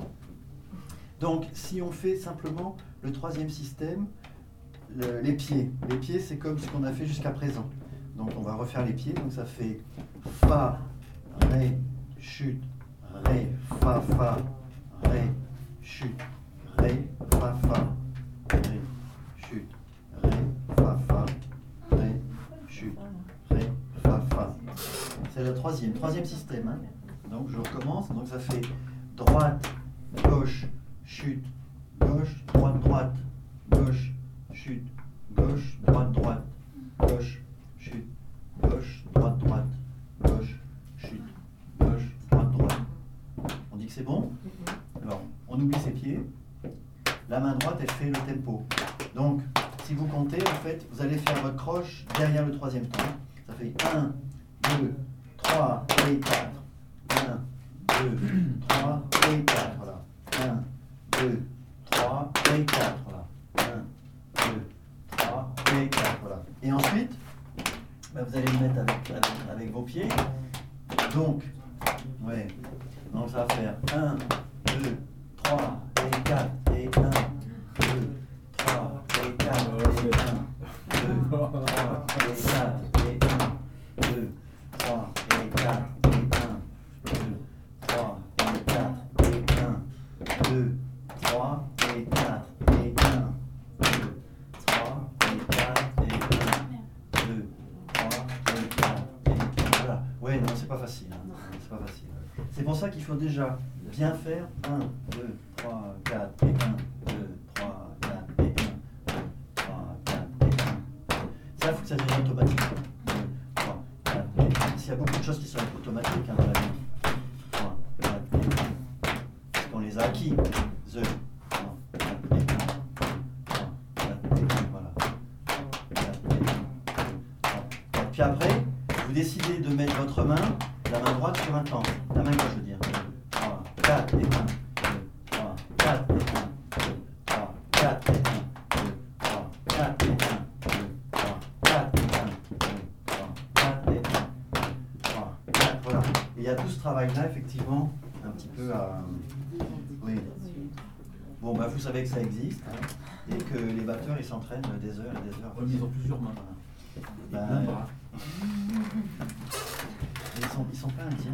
Donc, si on fait simplement le troisième système, le- les pieds. Les pieds, c'est comme ce qu'on a fait jusqu'à présent. Donc, on va refaire les pieds. Donc, ça fait Fa, Ré, chute, Ré, Fa, Fa, Ré, chute, Ré, Fa, Fa, Ré, chute, Ré, Fa, Fa, Ré, chute, Ré, Fa, Fa. C'est le troisième. Troisième système. Hein. Donc, je recommence. Donc, ça fait droite, gauche, chute, gauche, droite, droite, gauche, chute, gauche, droite, droite, gauche, chute, gauche, droite, droite, gauche, chute, gauche, droite, droite. On dit que c'est bon? Alors, on oublie ses pieds. La main droite, elle fait le tempo. Donc, si vous comptez, en fait, vous allez faire votre croche derrière le troisième temps. Ça fait un, deux, trois et quatre. un, deux, trois et quatre. Voilà. un, deux, trois et quatre. Voilà. un, deux, trois et quatre. Voilà. Et ensuite, bah, vous allez le mettre avec, avec, avec vos pieds. Donc, ouais. Donc ça va faire un, deux, trois et quatre. Et un, deux, trois et quatre. Et un, deux, trois et quatre. Et un, deux, trois et quatre. Et un, deux, trois et quatre. Et un, deux, trois et quatre. Et un, deux, trois et quatre. Et un, deux, trois et quatre. Et voilà. Ouais, non, c'est pas facile. Hein. C'est pas facile. C'est pour ça qu'il faut déjà bien faire un, deux, trois, quatre, et un, deux, trois, quatre, et un, deux, trois, quatre, et un. Ça, il faut que ça devienne automatique. deux, trois, quatre, et un. S'il y a beaucoup de choses qui sont automatiques hein, dans la vie. trois, quatre, et un. Parce qu'on les a acquis. The. trois, quatre, et un. trois, quatre, et un. Voilà. quatre, et un. trois, quatre. Puis après, vous décidez de mettre votre main, la main droite sur un temps. La main gauche, je veux dire. trois, quatre et un. deux, trois, quatre et un. deux, trois, quatre et un. deux, trois, quatre et un. deux, trois, quatre et un. deux, trois, quatre et un. deux, trois, quatre. Voilà. Et il y a tout ce travail-là, effectivement, un petit peu à. Oui. Bon, bah, vous savez que ça existe, hein, et que les batteurs, ils s'entraînent des heures et des heures. Ouais, mais ils ont plusieurs mains. Bah, Et plein de bras. Ils sont, ils sont pas indiens.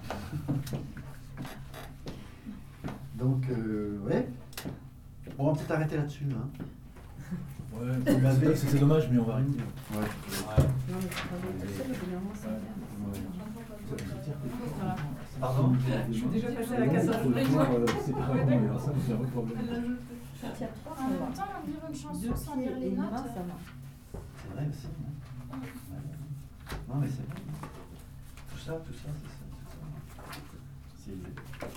Donc, euh, ouais. Bon, on va peut-être arrêter là-dessus. Hein. Ouais, c'est la c'est c'est dommage, mais on va arrêter. Ouais. Non, mais c'est pas bon tout seul, au bout d'un moment, c'est bien. Pardon? Je suis déjà passée à la casse à Faut le voir, euh, c'est pas Ouais, bon, d'accord. alors ça, c'est un vrai problème. Quand il y a trois, En ça même va. temps, on dirait une chanson Deux sans pieds dire et les une notes. main, ça va. C'est vrai aussi. Hein. Non mais c'est bon. Tout ça, tout ça, c'est ça. C'est élevé.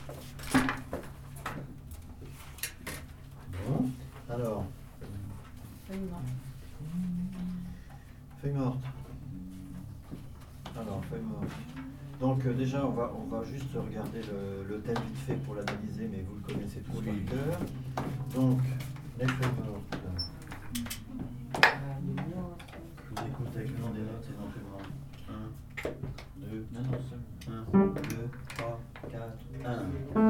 Bon, alors. Feuille morte. Feuille morte. Alors, feuille morte. Donc euh, déjà, on va, on va juste regarder le, le thème vite fait pour l'analyser, mais vous le connaissez tous les cœurs. Donc, les feuilles mortes. Je vous écoute avec le nom des notes éventuellement. un, deux, Non, non, seul. un, deux, trois, quatre, un.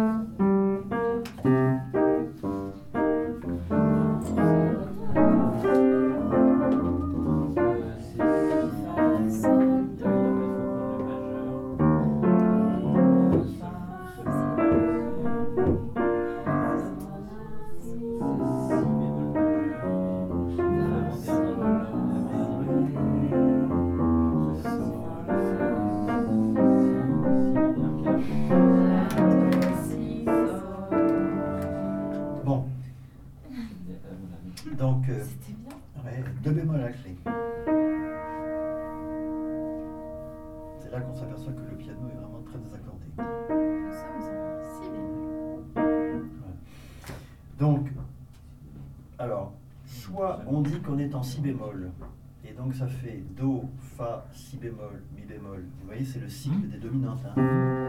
Donc, euh, ouais, deux bémols à la clé. C'est là qu'on s'aperçoit que le piano est vraiment très désaccordé. Nous sommes en si bémol. Voilà. Donc, alors, soit on dit qu'on est en si bémol, et donc ça fait do, fa, si bémol, mi bémol. Vous voyez, c'est le cycle des dominantes. Hein.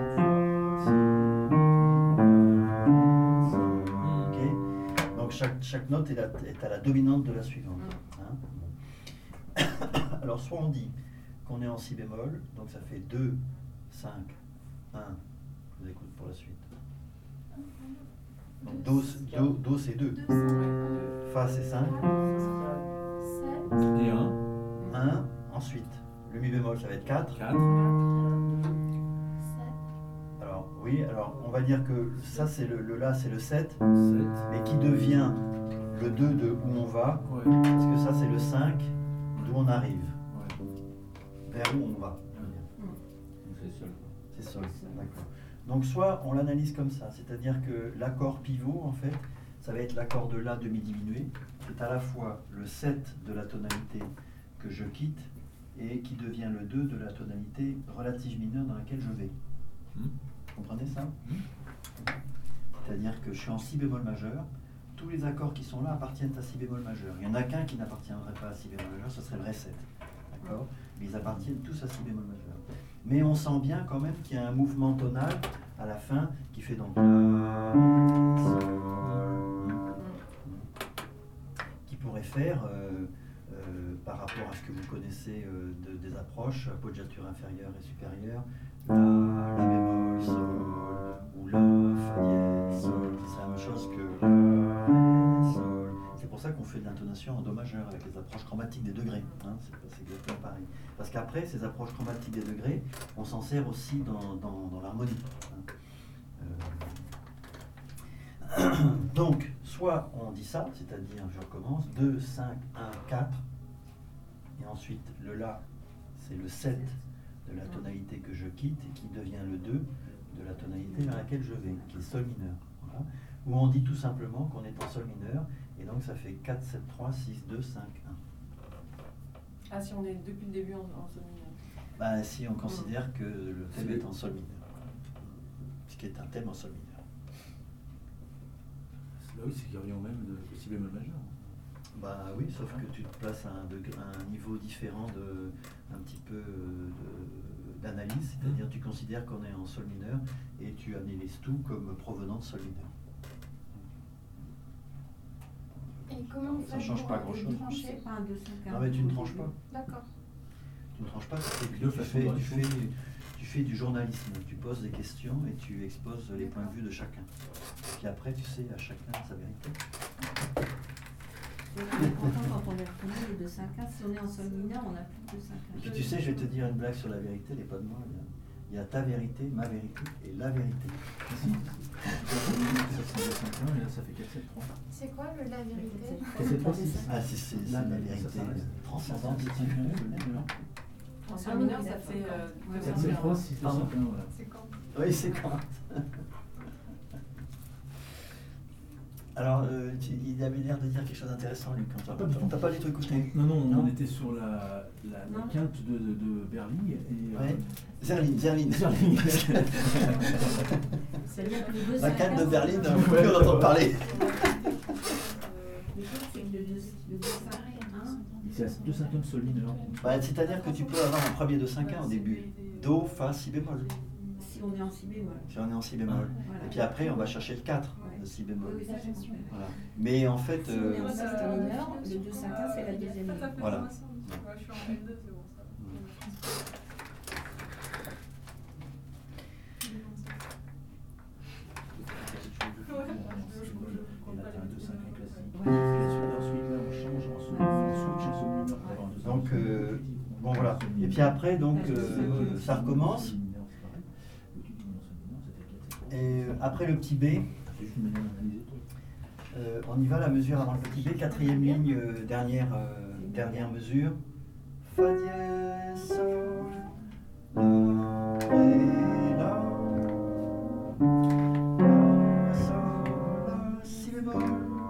Chaque, chaque note est, la, est à la dominante de la suivante. Hein. Alors, soit on dit qu'on est en si bémol, donc ça fait deux, cinq, un. Je vous écoute pour la suite. Donc, do, do, do c'est deux. Fa, c'est cinq. Et un. un. Ensuite, le mi bémol, ça va être quatre. quatre. Alors, oui, alors on va dire que ça, c'est le, le la, c'est le sept. sept. Mais qui devient le deux de où on va, Ouais. parce que ça, c'est le cinq d'où on arrive. Ouais. Vers où on va. Donc c'est seul. C'est sol, d'accord. Donc soit on l'analyse comme ça, c'est-à-dire que l'accord pivot, en fait, ça va être l'accord de la demi-diminué. C'est à la fois le sept de la tonalité que je quitte et qui devient le deux de la tonalité relative mineure dans laquelle je vais. Mmh. Vous comprenez ça? C'est-à-dire que je suis en si bémol majeur, tous les accords qui sont là appartiennent à si bémol majeur. Il n'y en a qu'un qui n'appartiendrait pas à si bémol majeur, ce serait le ré sept. D'accord? Mais ils appartiennent tous à si bémol majeur. Mais on sent bien quand même qu'il y a un mouvement tonal à la fin qui fait donc la, sol, qui pourrait faire, euh, euh, par rapport à ce que vous connaissez euh, de, des approches, appoggiature inférieure et supérieure, la, la bémol, sol, ou la, fa dièse, sol, c'est la même chose que la, ré, sol. C'est pour ça qu'on fait de l'intonation en do majeur avec les approches chromatiques des degrés. Hein, c'est, c'est exactement pareil. Parce qu'après, ces approches chromatiques des degrés, on s'en sert aussi dans, dans, dans l'harmonie. Hein. Euh... Donc, soit on dit ça, c'est-à-dire, je recommence, deux, cinq, un, quatre, et ensuite le La, c'est le sept de la tonalité que je quitte et qui devient le deux de la tonalité vers laquelle je vais, qui est Sol mineur. Voilà. Ou on dit tout simplement qu'on est en Sol mineur, et donc ça fait quatre, sept, trois, six, deux, cinq, un. Ah, si on est depuis le début en, en sol mineur. Bah, si on considère que le thème C'est- est en Sol mineur, ce qui est un thème en Sol mineur. Bah oui, c'est qu'il revient au même de, de si bémol majeur. Bah oui, sauf que tu te places à un, degré, à un niveau différent de, un petit peu euh, de- d'analyse, c'est-à-dire tu considères qu'on est en Sol mineur et tu analyses tout comme provenant de Sol mineur. Et comment on Ça fait change pour pas euh, grand-chose. trancher? C'est pas un deux cinq un. Non mais tu ne tranches pas. D'accord. Tu ne tranches pas, c'est que Deux tu façons fais, de tu, répondre. fais, tu fais du journalisme, tu poses des questions et tu exposes les points de vue de chacun. Puis après, tu sais à chacun sa vérité. On est content quand on est reconnu le deux cinq un. Si on est en sol mineur, on n'a plus de deux cinq un. Et puis tu sais, je vais te dire une blague sur la vérité, elle n'est pas de moi. Il y a, il y a ta vérité, ma vérité et la vérité. Et là, ça fait quatre, sept, trois. C'est quoi le la vérité? C'est trois, six. Ah, c'est, c'est, c'est Là, la ça, vérité ça reste. transcendante. En sol mineur, ça fait. Euh, Ouais, deux quatre, cent sept, un. trois, six, deux, Pardon. cinq, un, voilà. C'est quand? Oui, c'est quand. Alors, euh, tu- il avait l'air de dire quelque chose d'intéressant, Luc. On Pas du tout. t'a pas du tout écouté. Non, non, Non. on était sur la, la, la Non. quinte de, de, de Berling et. Ouais. Zerline, Zerline. Zerline. C'est-à-dire que les deux La quinte de cinquante, Berlin, c'est- on peut plus en entendre parler. Les autres, c'est que le deux, le deux cinq un. C'est à deux cinquièmes sol mineur. Bah, c'est-à-dire que tu peux avoir un premier de cinq un au début. Do, Fa, Si bémol. Si on est en si bémol. Si on est en Si bémol. Voilà. Et puis après, on va chercher le quatre Ouais. de Si Oui, bémol. oui, ça j'ai compris. Voilà. Mais en fait, Si on est euh, en si mineur, le deux cinq un, c'est la deuxième Ça, ça ligne. fait Voilà. dans ma chambre. Ouais, je suis en L deux, c'est pour ça. Et là, t'as un deux cinq un classique. Ouais. Et sur la suite, là, on change en sol, on switch en sol mineur pour avoir un deux cinq un. donc, euh, bon voilà. Et puis après, donc, euh, ça recommence. Et euh, après le petit B, C'est juste une manière d'analyser. euh, on y va la mesure avant le petit B, quatrième ligne, euh, dernière, euh, dernière mesure. Fa dièse, sol, la, ré, la, la, sol, la, si bémol,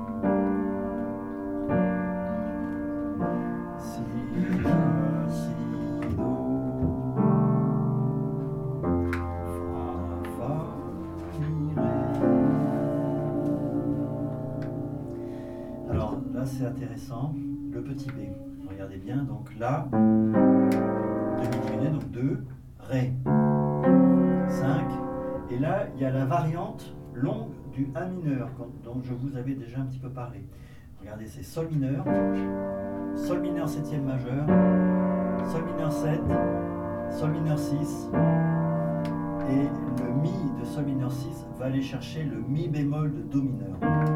si, la, si, do, fa, fa, mi, ré. Alors là c'est intéressant, le petit B, regardez bien, donc là, demi-diminué, donc deux, Ré, cinq, et là il y a la variante longue du A mineur, dont je vous avais déjà un petit peu parlé. Regardez, c'est Sol mineur, Sol mineur septième majeur, Sol mineur sept, Sol mineur six, et le Mi de Sol mineur six va aller chercher le Mi bémol de Do mineur.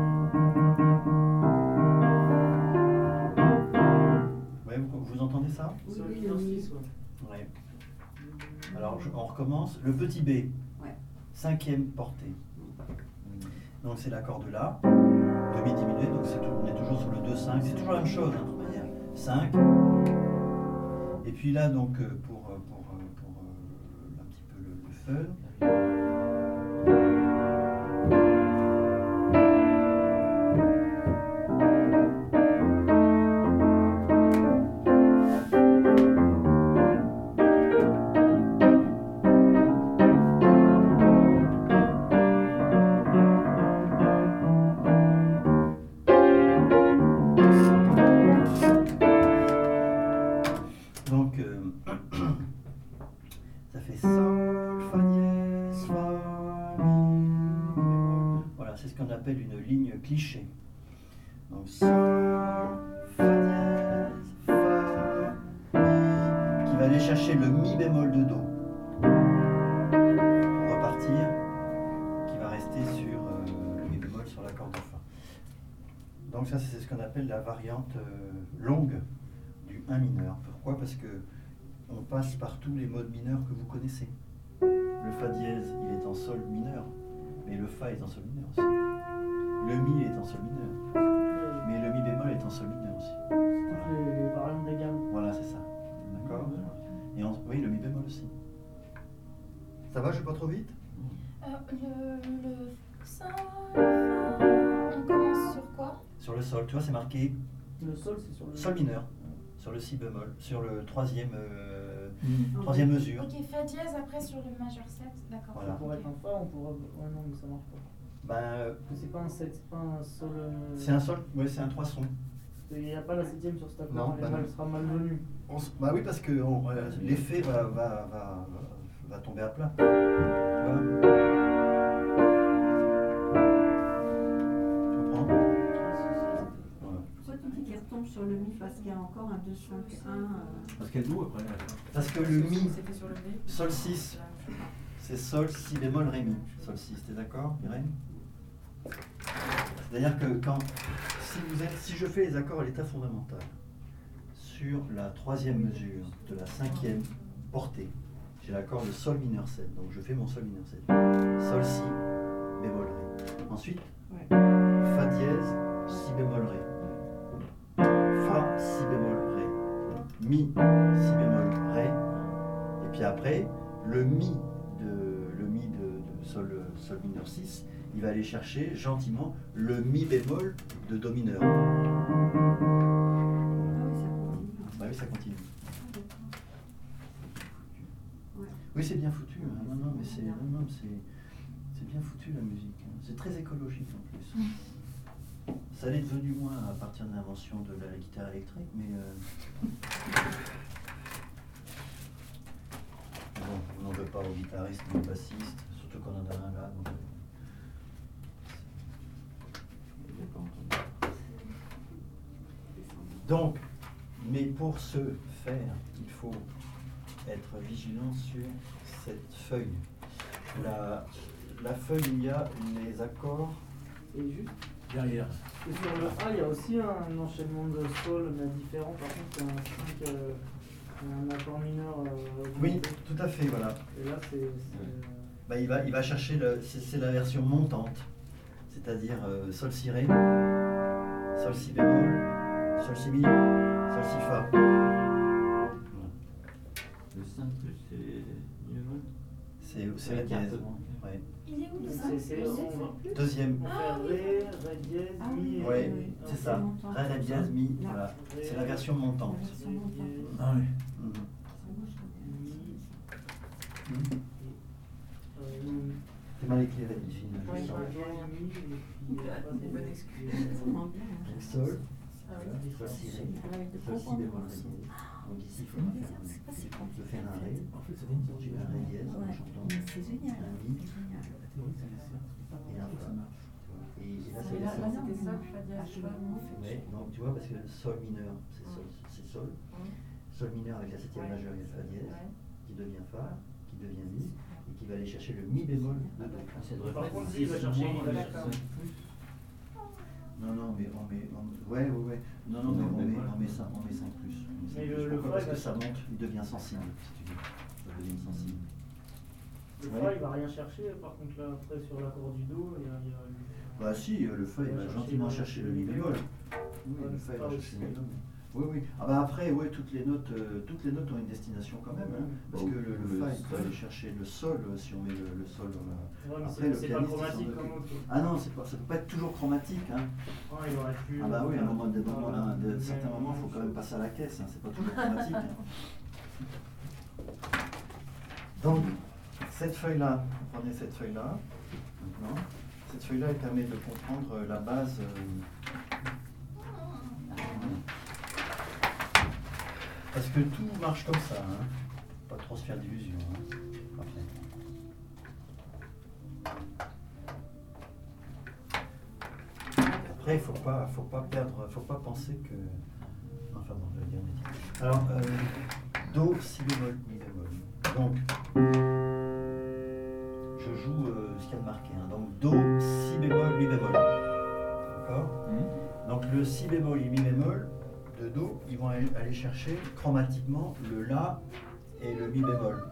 Ouais, vous, vous entendez ça? Oui, Sur oui, le le mi. six, ouais. Ouais. Alors je- on recommence. Le petit B, Ouais. cinquième portée. Donc c'est l'accord de La, demi diminué, donc c'est tout- on est toujours sur le deux cinq, c'est toujours la même chose, hein, de toute manière. cinq. Et puis là, donc euh, pour, euh, pour, euh, pour euh, un petit peu le, le fun. Donc, euh, ça fait Sol, Fa dièse, Fa, Mi, bémol. Voilà, c'est ce qu'on appelle une ligne cliché. Donc, Sol, Fa dièse, Fa, Mi, qui va aller chercher le Mi bémol de Do. Pour repartir, qui va rester sur euh, le Mi bémol sur l'accord de Fa. Donc, ça, c'est ce qu'on appelle la variante euh, longue du un mineur. Pourquoi? Parce que on passe par tous les modes mineurs que vous connaissez. Le Fa dièse, il est en Sol mineur, mais le Fa est en Sol mineur aussi. Le Mi est en Sol mineur, mais le Mi bémol est en Sol mineur aussi. Toutes les variantes des gammes. Voilà, c'est ça. D'accord? Et en- oui, le Mi bémol aussi. Ça va, je vais pas trop vite? Euh, le, le sol, fa, on commence sur quoi? Sur le Sol, tu vois, c'est marqué Le sol, c'est sur le. Sol mineur, sur le Si bémol, sur le troisième, euh, Mmh. troisième mesure. Ok, fa dièse après sur le majeur sept, d'accord. Voilà. Ça pourrait être un fa, on pourrait. Ouais, non, mais ça marche pas. Ben, euh, Parce que c'est pas un sept, c'est pas un sol. euh, c'est un Sol, ouais, c'est un trois sons. Il n'y a pas la septième sur cet accord, Non, elle, bah est mal- non. elle sera malvenue. On s- bah oui, parce que on- euh, l'effet va, va, va, va tomber à plat. Tu vois? Tu comprends? Voilà. Pourquoi tu dis qu'elle retombe sur le mi parce qu'il y a encore un deux cinq un euh, Parce qu'elle doit après. Parce que le Mi, C'était sur le B. Sol six, c'est Sol, Si bémol, Ré, Mi. Sol six, t'es d'accord, Irène? C'est-à-dire que quand, si, vous êtes, si je fais les accords à l'état fondamental sur la troisième mesure de la cinquième portée, j'ai l'accord de Sol mineur sept, donc je fais mon Sol mineur sept. Sol, Si, bémol, Ré. Ensuite, ouais. Fa dièse, Si bémol, Ré. Fa, Si bémol, Ré. Mi, Si bémol, Ré. Et puis après, le Mi de, le mi de, de sol, sol mineur six, il va aller chercher gentiment le mi bémol de do mineur. Ah oui, ça continue. Bah oui, ça continue. Ouais. Oui, c'est bien foutu. Hein. Non, non, mais c'est, non, non, c'est, c'est bien foutu la musique. Hein. C'est très écologique en plus. Ça l'est devenu moins à partir de l'invention de la guitare électrique, mais euh... bon, on n'en veut pas aux guitaristes ni aux bassistes, surtout qu'on en a un là. Donc... donc, mais pour ce faire, il faut être vigilant sur cette feuille. La, la feuille où il y a les accords. Et juste, Derrière. et sur le A, il y a aussi un enchaînement de sol, mais différent. Par contre, il y a un cinq, euh, un accord mineur. Euh, Oui, augmenté. tout à fait, voilà. Et là, c'est. c'est, Bah, il, va, il va chercher, le, c'est, c'est la version montante, c'est-à-dire euh, sol si ré, sol si bémol, sol si mi, sol si fa. Voilà. Le cinq plus, c'est mi bémol. C'est, c'est la dièse. Ouais. Il est où le c'est, cinq? c'est, c'est, on, Deuxième. on Ah, fait oui. ré, ré dièse, Ah mi. oui, et- Ouais, oui, c'est et- ça. montant. Ré, ré dièse, mi, Là. voilà. C'est la version montante. La version montante. Ah oui. Mhm. Ça, moi, je connais. Mhm. Euh, T'es mal éclairé, Delphine. oui, je ré, sens. dièse, mi, et puis, Une euh, bonne excuse. C'est vraiment bien. hein. Sol, Ah oui. sol si ré, Avec de sol gros si bandes bémol, ré aussi. dièse. Donc ici, il faut C'est faire bizarre, un, c'est pas si je compliqué. fais un ré, En fait, ça vient de tu as un ré dièse en Ouais, chantant, mais c'est génial. un C'est mi, génial. La théorie, c'est ça. et un fa. Et, et là, Et c'est là, le là, sol. c'était sol, fa dièse, fa. Ouais, donc tu vois, parce que sol mineur, c'est sol, c'est sol. Sol mineur avec la septième Ouais. majeure et le fa dièse, Ouais. qui devient fa, qui devient mi, et qui va aller chercher le mi bémol de do. Ça devrait Par pas contre, être lui, il va six chercher- moins, il va le chercher- cinq plus. Non, non, mais on met, on, ouais, ouais, ouais. Non, non, mais Non, on mais met, voilà. on met ça, on met ça en plus. On met ça Mais en le- plus. le Pourquoi? fa, Parce il que va- ça monte, il devient sensible, si tu veux. Ça devient sensible. Le Ouais. fa, il va rien chercher. Par contre, là, après, sur l'accord du do, il y a. Il y a Bah si, euh, le fa, il Il va va chercher gentiment le- chercher le le mi mi bémol. bémol. Oui, Ouais, le le fa, il fa va aussi. chercher le mi bémol. Oui, oui. Ah bah après, ouais, toutes les notes, euh, toutes les notes ont une destination quand même, hein, parce Bon, que le, le le fa, il peut sol. aller chercher le sol euh, si on met le, le sol dans la. Ouais, mais Après, c'est le c'est pas pianiste, il chromatique s'en comme occupe. autre. Ah non, c'est pas, ça peut pas être toujours chromatique, hein. Ouais, il aurait pu. Ah bah oui, à un moment, des moments, Voilà. là, de Mais- certains moments, il faut quand même passer à la caisse, hein, c'est pas toujours chromatique. hein. Donc, cette feuille-là, vous prenez cette feuille-là, maintenant. Cette feuille-là, elle permet de comprendre euh, la base. euh, Parce que tout marche comme ça, hein. Pas trop se faire d'illusions. Hein. Parfait. Après, il faut pas, faut pas perdre, faut pas penser que. Enfin bon, je vais dire une bêtise. Alors, euh, do, si bémol, mi bémol. Donc, je joue euh, ce qu'il y a de marqué. Hein. Donc, do, si bémol, mi bémol. D'accord? Donc, le si bémol et mi bémol de do, ils vont aller aller chercher chromatiquement le la et le mi bémol.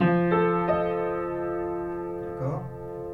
D'accord?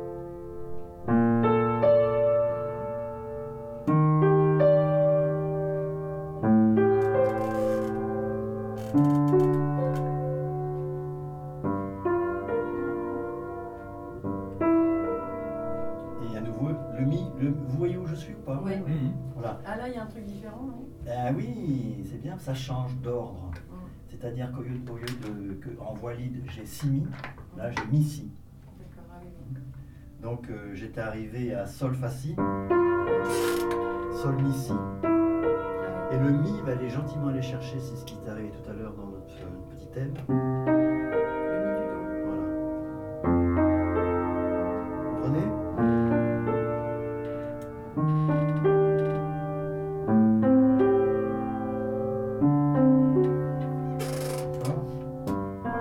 Et à nouveau, le mi, le, vous voyez où je suis ou pas? Ouais. Mhm. Voilà. Ah là, il y a un truc différent, non? Ah oui, c'est bien, ça change d'ordre. Mm. C'est-à-dire qu'au lieu, au lieu de, que, en voix libre, j'ai si mi, là j'ai mi si. D'accord, ah oui, oui. Donc euh, j'étais arrivé à sol fa si, sol mi si. Ah Et le mi va aller gentiment aller chercher, c'est ce qui est arrivé tout à l'heure dans notre euh, petit thème. oui. Le mi du do. Voilà. Vous comprenez? D'accord.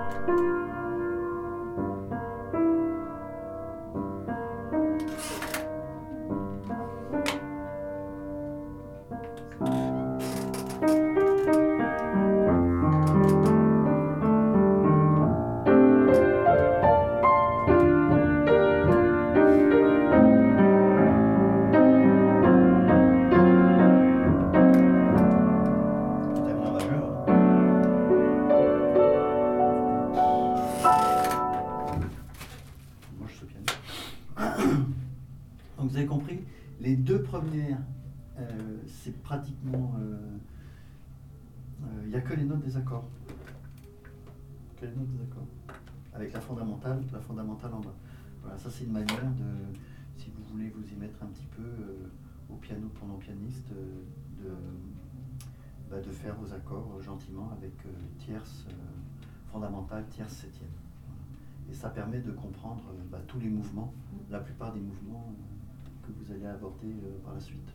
il n'y a que les notes des accords. Que les notes des accords. Avec la fondamentale, la fondamentale en bas. Voilà, ça c'est une manière de, si vous voulez vous y mettre un petit peu euh, au piano pour non-pianiste, euh, de, bah, de faire vos accords euh, gentiment avec euh, tierce euh, fondamentale, tierce septième. Voilà. Et ça permet de comprendre euh, bah, tous les mouvements, la plupart des mouvements euh, que vous allez aborder euh, par la suite.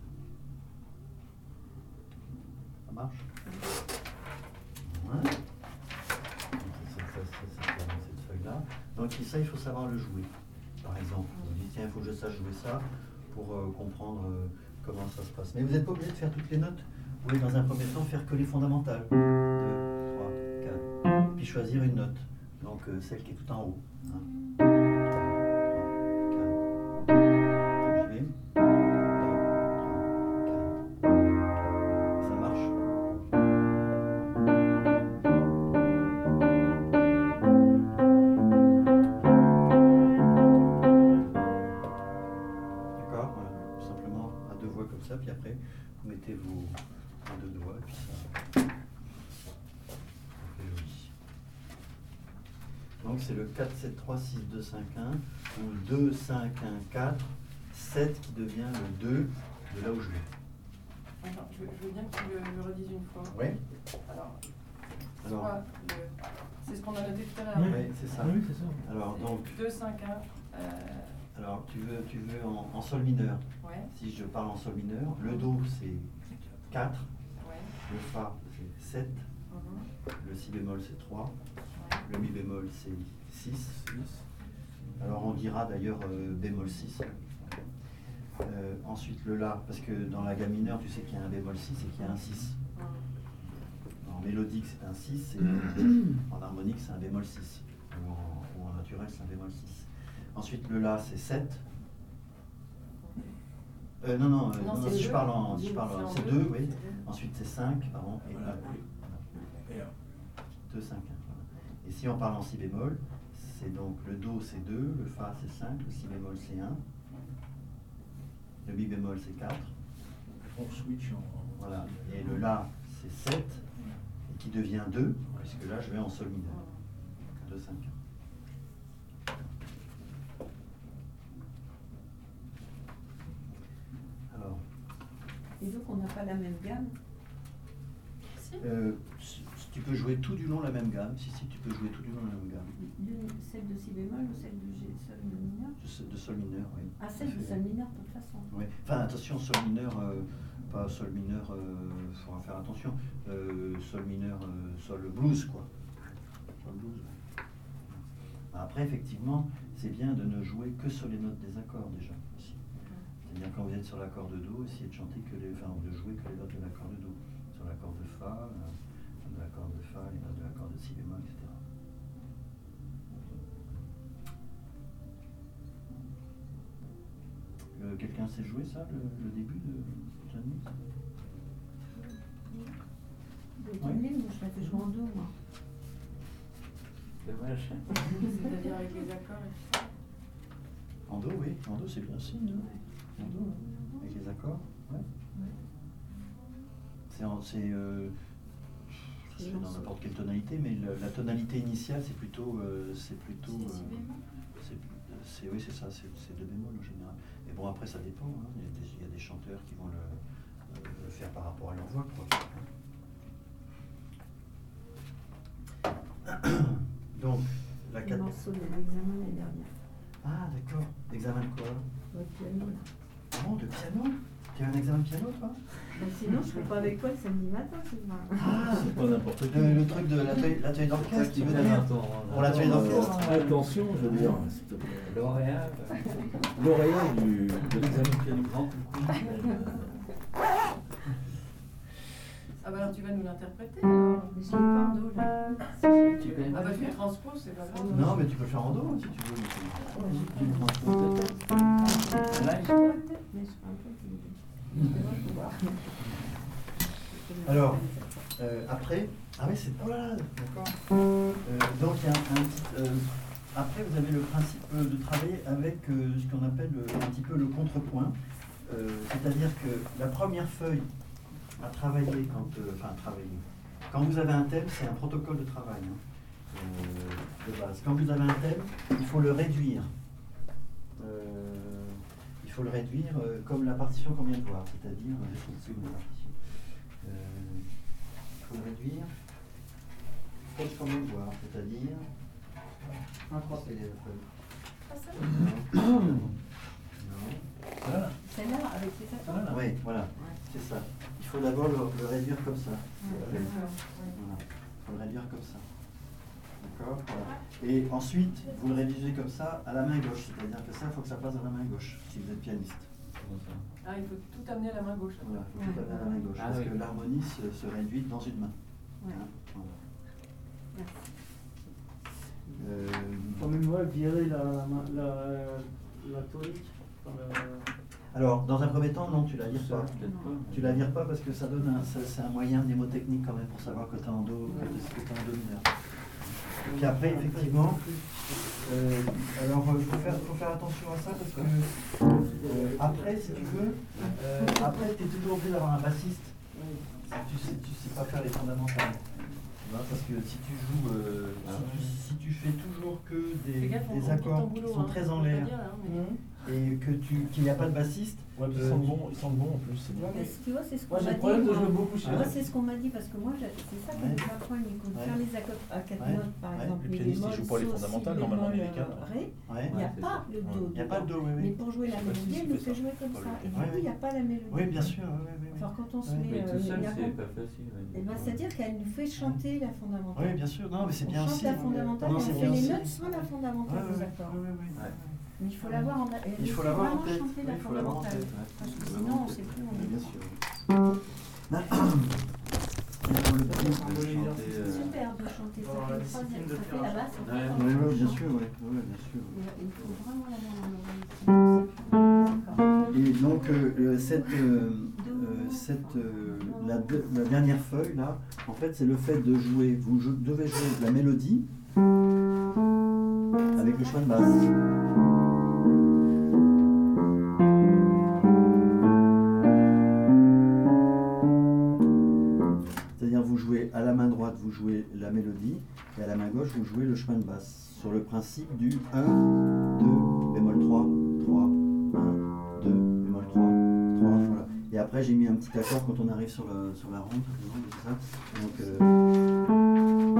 Ça marche? Ouais. Ça, ça, ça, ça, ça, cette feuille-là. Donc ça, il faut savoir le jouer. Par exemple, on dit tiens, il faut que je sache jouer ça pour euh, comprendre euh, comment ça se passe. Mais vous n'êtes pas obligé de faire toutes les notes. Vous pouvez dans un premier temps faire que les fondamentales. deux, trois, quatre. Puis choisir une note. Donc euh, celle qui est tout en haut. Hein. Puis après, vous mettez vos, vos deux doigts et puis ça, ça fait joli. Donc c'est le quatre, sept, trois, six, deux, cinq, un, ou deux, cinq, un, quatre, sept qui devient le deux de là où je vais. Attends, je, je veux bien que tu le, le redises une fois. Oui. Alors, Alors, quoi, le- c'est ce qu'on a noté tout à l'heure. Oui. oui, c'est ça. Oui, c'est ça. Alors, donc, deux, cinq, un. Euh, alors tu veux, tu veux en, en sol mineur. ouais, Si je parle en sol mineur, le do c'est quatre, ouais. le fa c'est sept, Mhm, le si bémol c'est trois, ouais. le mi bémol c'est six. Alors on dira d'ailleurs euh, bémol six. Euh, ensuite le la, parce que dans la gamme mineure tu sais qu'il y a un bémol six et qu'il y a un six. Mhm. En mélodique c'est un six et en harmonique c'est un bémol six. Ou en, ou en naturel c'est un bémol six. Ensuite le la c'est sept. Euh, non, non, euh, Non, non, c'est si je deux. parle en, si je C'est parle en- en c'est deux. deux, oui. C'est deux. Ensuite c'est cinq, pardon, et Voilà. oui. Et, euh, deux, cinq, un, voilà. Et si on parle en si bémol, c'est donc le do c'est deux, le fa c'est cinq, le si bémol c'est un, le mi bémol c'est quatre, on switch en. voilà. Et le la c'est sept, et qui devient deux, puisque là je vais en sol mineur. deux, cinq, un. Alors, Et donc on n'a pas la même gamme. Si. euh, si- si tu peux jouer tout du long la même gamme, si, si, tu peux jouer tout du long la même gamme. L'une, celle de si bémol ou celle de G, sol mineur. De, sol- de sol mineur, oui. Ah, celle de sol mineur de toute façon. Oui. Enfin, attention, sol mineur, euh, pas sol mineur, il faudra faire attention. Euh, sol mineur, euh, sol blues, quoi. Sol blues. Ouais. Après, effectivement, c'est bien de ne jouer que sur les notes des accords déjà aussi. C'est-à-dire quand vous êtes sur l'accord de do, essayez de chanter que les, enfin, de jouer que les notes de l'accord de do. Sur l'accord de fa, euh, de l'accord de fa, les notes de l'accord de si bémol, et cetera. Euh, Quelqu'un sait jouer ça, le, le début de Janus? De Camille, moi je la fais jouer en do, moi. Dommage. C'est-à-dire avec les accords et tout ça. En do, oui. En do, c'est bien signe. Hein. En do, hein. Avec les accords, ouais. C'est en- c'est, euh, ça se fait dans n'importe quelle tonalité, mais le- la tonalité initiale, c'est plutôt, euh, c'est plutôt, C'est si euh, bémol. c'est, c'est- oui, c'est ça, c'est, c'est de bémol en général. Mais bon, après, ça dépend. Hein. Il y a des, il y a des chanteurs qui vont le, euh, le faire par rapport à leur voix, quoi. Donc, la Le quatre. morceau de l'examen l'année dernière. Ah, d'accord. Examen de quoi? Votre piano là. Oh, de piano? Tu as un examen de piano, toi? Bah, sinon je serais pas avec toi le samedi matin, c'est pas. Ah, C'est pas n'importe qui. le, le truc de l'atelier, l'atelier d'orchestre, tu veux dire? Pour l'atelier d'orchestre? Attention, je veux dire, s'il te plaît. Lauréat. Lauréat du, de l'examen de piano grand concours. Ah bah alors tu vas nous l'interpréter alors. Mais je l'ai pas en do là. Tu connais Ah pas bah le tu le faire? transposes, c'est pas grave. Non, mais tu peux le faire en do si tu veux. mais c'est- Tu le transposes peut-être. Là, Je pourrais peut-être, mais je serais un peu timide. Mais moi, je peux voir. Alors, euh, après, ah oui, c'est. Oh là là, d'accord. Euh, donc, il y a un, un petit. euh, après, vous avez le principe euh, de travailler avec euh, ce qu'on appelle le- un petit peu le contrepoint. Euh, C'est-à-dire que la première feuille à travailler quand, euh, enfin travailler. Quand vous avez un thème, c'est un protocole de travail hein, euh, de base. Quand vous avez un thème, il faut le réduire. Euh, il faut le réduire euh, comme la partition qu'on vient de voir, c'est-à-dire, je trouve que c'est une partition. Euh, il faut le réduire comme ce qu'on vient de voir, c'est-à-dire. Un trois. C'est les feuilles. Ah, ça Non. Non. Voilà. Celle-là, avec ses accords. Voilà. Oui, voilà, Ouais. c'est ça. Il faut d'abord le, le réduire comme ça. Ouais, Voilà. d'accord, ouais. Voilà. Il faut le réduire comme ça. D'accord voilà. Et ensuite, vous le réduisez comme ça à la main gauche. C'est-à-dire que ça, il faut que ça passe à la main gauche, si vous êtes pianiste. Ah, il faut tout amener à la main gauche. Voilà, il faut tout amener à la main gauche. Ah, parce oui. que l'harmonie se, se réduit dans une main. Ouais. Hein, voilà. Merci. Euh, Quand même, ouais, virer la, la, la, la tonique. Enfin, le- alors, dans un premier temps, non, tu la vires Ça, pas. peut-être pas. Tu la vires pas parce que ça donne un, ça- c'est un moyen mnémotechnique quand même pour savoir que tu es en do, que tu es en do mineur. Et puis après, effectivement, euh, alors il faut faire, faut faire attention à ça parce que euh, après, si tu veux, euh, après tu es toujours obligé d'avoir un bassiste. Tu sais, tu sais pas faire les fondamentales. Tu vois, parce que si tu joues, euh, si, tu, si tu fais toujours que des, Fais gaffe, on- des on pique ton accords boulot, qui sont hein. très Faut en pas l'air dire, hein, mais- Mhm. et que tu qu'il n'y a pas de bassiste, Ouais, puis ils Euh, sentent bon, ils sentent bon en plus, c'est bien. Mais tu vois, c'est ce qu'on Moi, j'ai m'a le dit. problème de moi. jouer beaucoup chez Moi, eux. c'est ce qu'on m'a dit parce que moi, j'ai- c'est ça que Ouais. je m'apprends, il faut Ouais. faire les accords à quatre Ouais. notes, par Ouais. exemple. Le mi pianiste, il bémol, joue pas les sol, fondamentales, si normalement, bémol, américain. euh, ré. ouais. Il n'y a c'est pas ça. le Ouais. do. Il n'y a pas de do, oui, Mais oui. pour jouer la Ouais, mélodie, si, elle si, nous fait fait ça. jouer comme Ouais, ça. ouais. Et du Ouais, coup, il n'y a ouais. pas la mélodie. Oui, bien sûr, oui, oui, oui. Alors, quand on se Ouais. met Mais euh, tout seul, une c'est accord- pas facile. ouais. eh ben, c'est-à-dire qu'elle nous fait chanter la fondamentale. Oui, bien sûr, non, mais c'est On bien chante aussi. la fondamentale, Non, on c'est fait bien les aussi. notes sans la fondamentale Ouais, des ouais, accords. ouais, ouais, ouais. Mais il faut l'avoir en elle Il nous faut fait l'avoir en vraiment tête. chanter Oui, la il faut l'avoir en fondamentale. tête. ouais. Parce que Il faut sinon, l'avoir en on sait tête. plus où on Oui, est. bien sûr. Pour le coup, De Pour les chanter, exercices. euh, C'est super de chanter, ça Alors, fait la une discipline troisième, de ça faire fait la un basse. chant. en Ouais, fait, Oui, quand on oui, bien chante. sûr, oui, oui, bien sûr. Il il faut vraiment l'avoir en oreille. D'accord. Et donc, euh, euh, cette, euh, euh, cette, euh, la, de- la dernière feuille, là, en fait, c'est le fait de jouer. Vous jou- devez jouer de la mélodie avec le chemin de basse. C'est-à-dire, vous jouez à la main droite, vous jouez la mélodie, et à la main gauche, vous jouez le chemin de basse. Sur le principe du un, deux, bémol trois, trois, un, deux, bémol trois, trois, voilà. Et après, j'ai mis un petit accord quand on arrive sur la, sur la ronde, c'est ça. Donc, euh,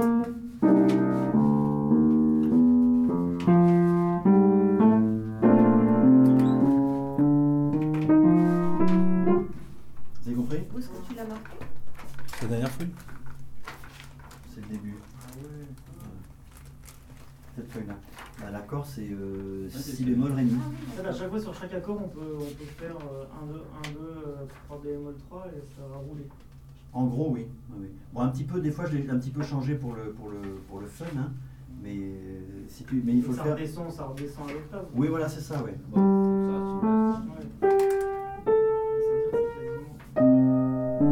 vous avez compris? Où est-ce que tu l'as marqué? La dernière feuille. C'est le début. Cette feuille-là. Bah, l'accord, c'est euh, Ah, c'est si ça. bémol, ré mi. En fait, à chaque fois, sur chaque accord, on peut, on peut faire un, deux, un, deux, trois bémol trois et ça va rouler. En gros, oui. Oui, oui. Bon, un petit peu, des fois, je l'ai un petit peu changé pour le, pour le, pour le fun, hein. Mais, euh, si tu, mais il faut le ça faire. redescend, ça redescend à l'octave. Oui, voilà, c'est ça, oui. Bon, faut que ça reste sous basse. Ouais. C'est-à-dire, c'est quasiment-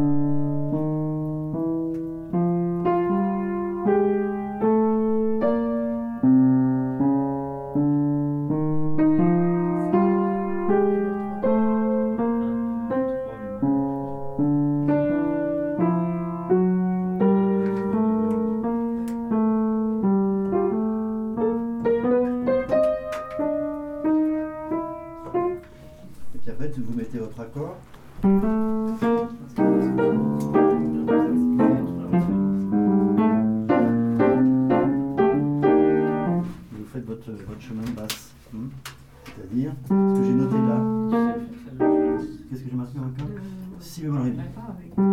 Et puis après, tu vous mettez votre accord. Et vous faites votre, votre chemin de basse. Hmm. C'est-à-dire, ce que j'ai noté là, qu'est-ce que j'ai marqué encore? Si bémol ré mi. D'accord, avec.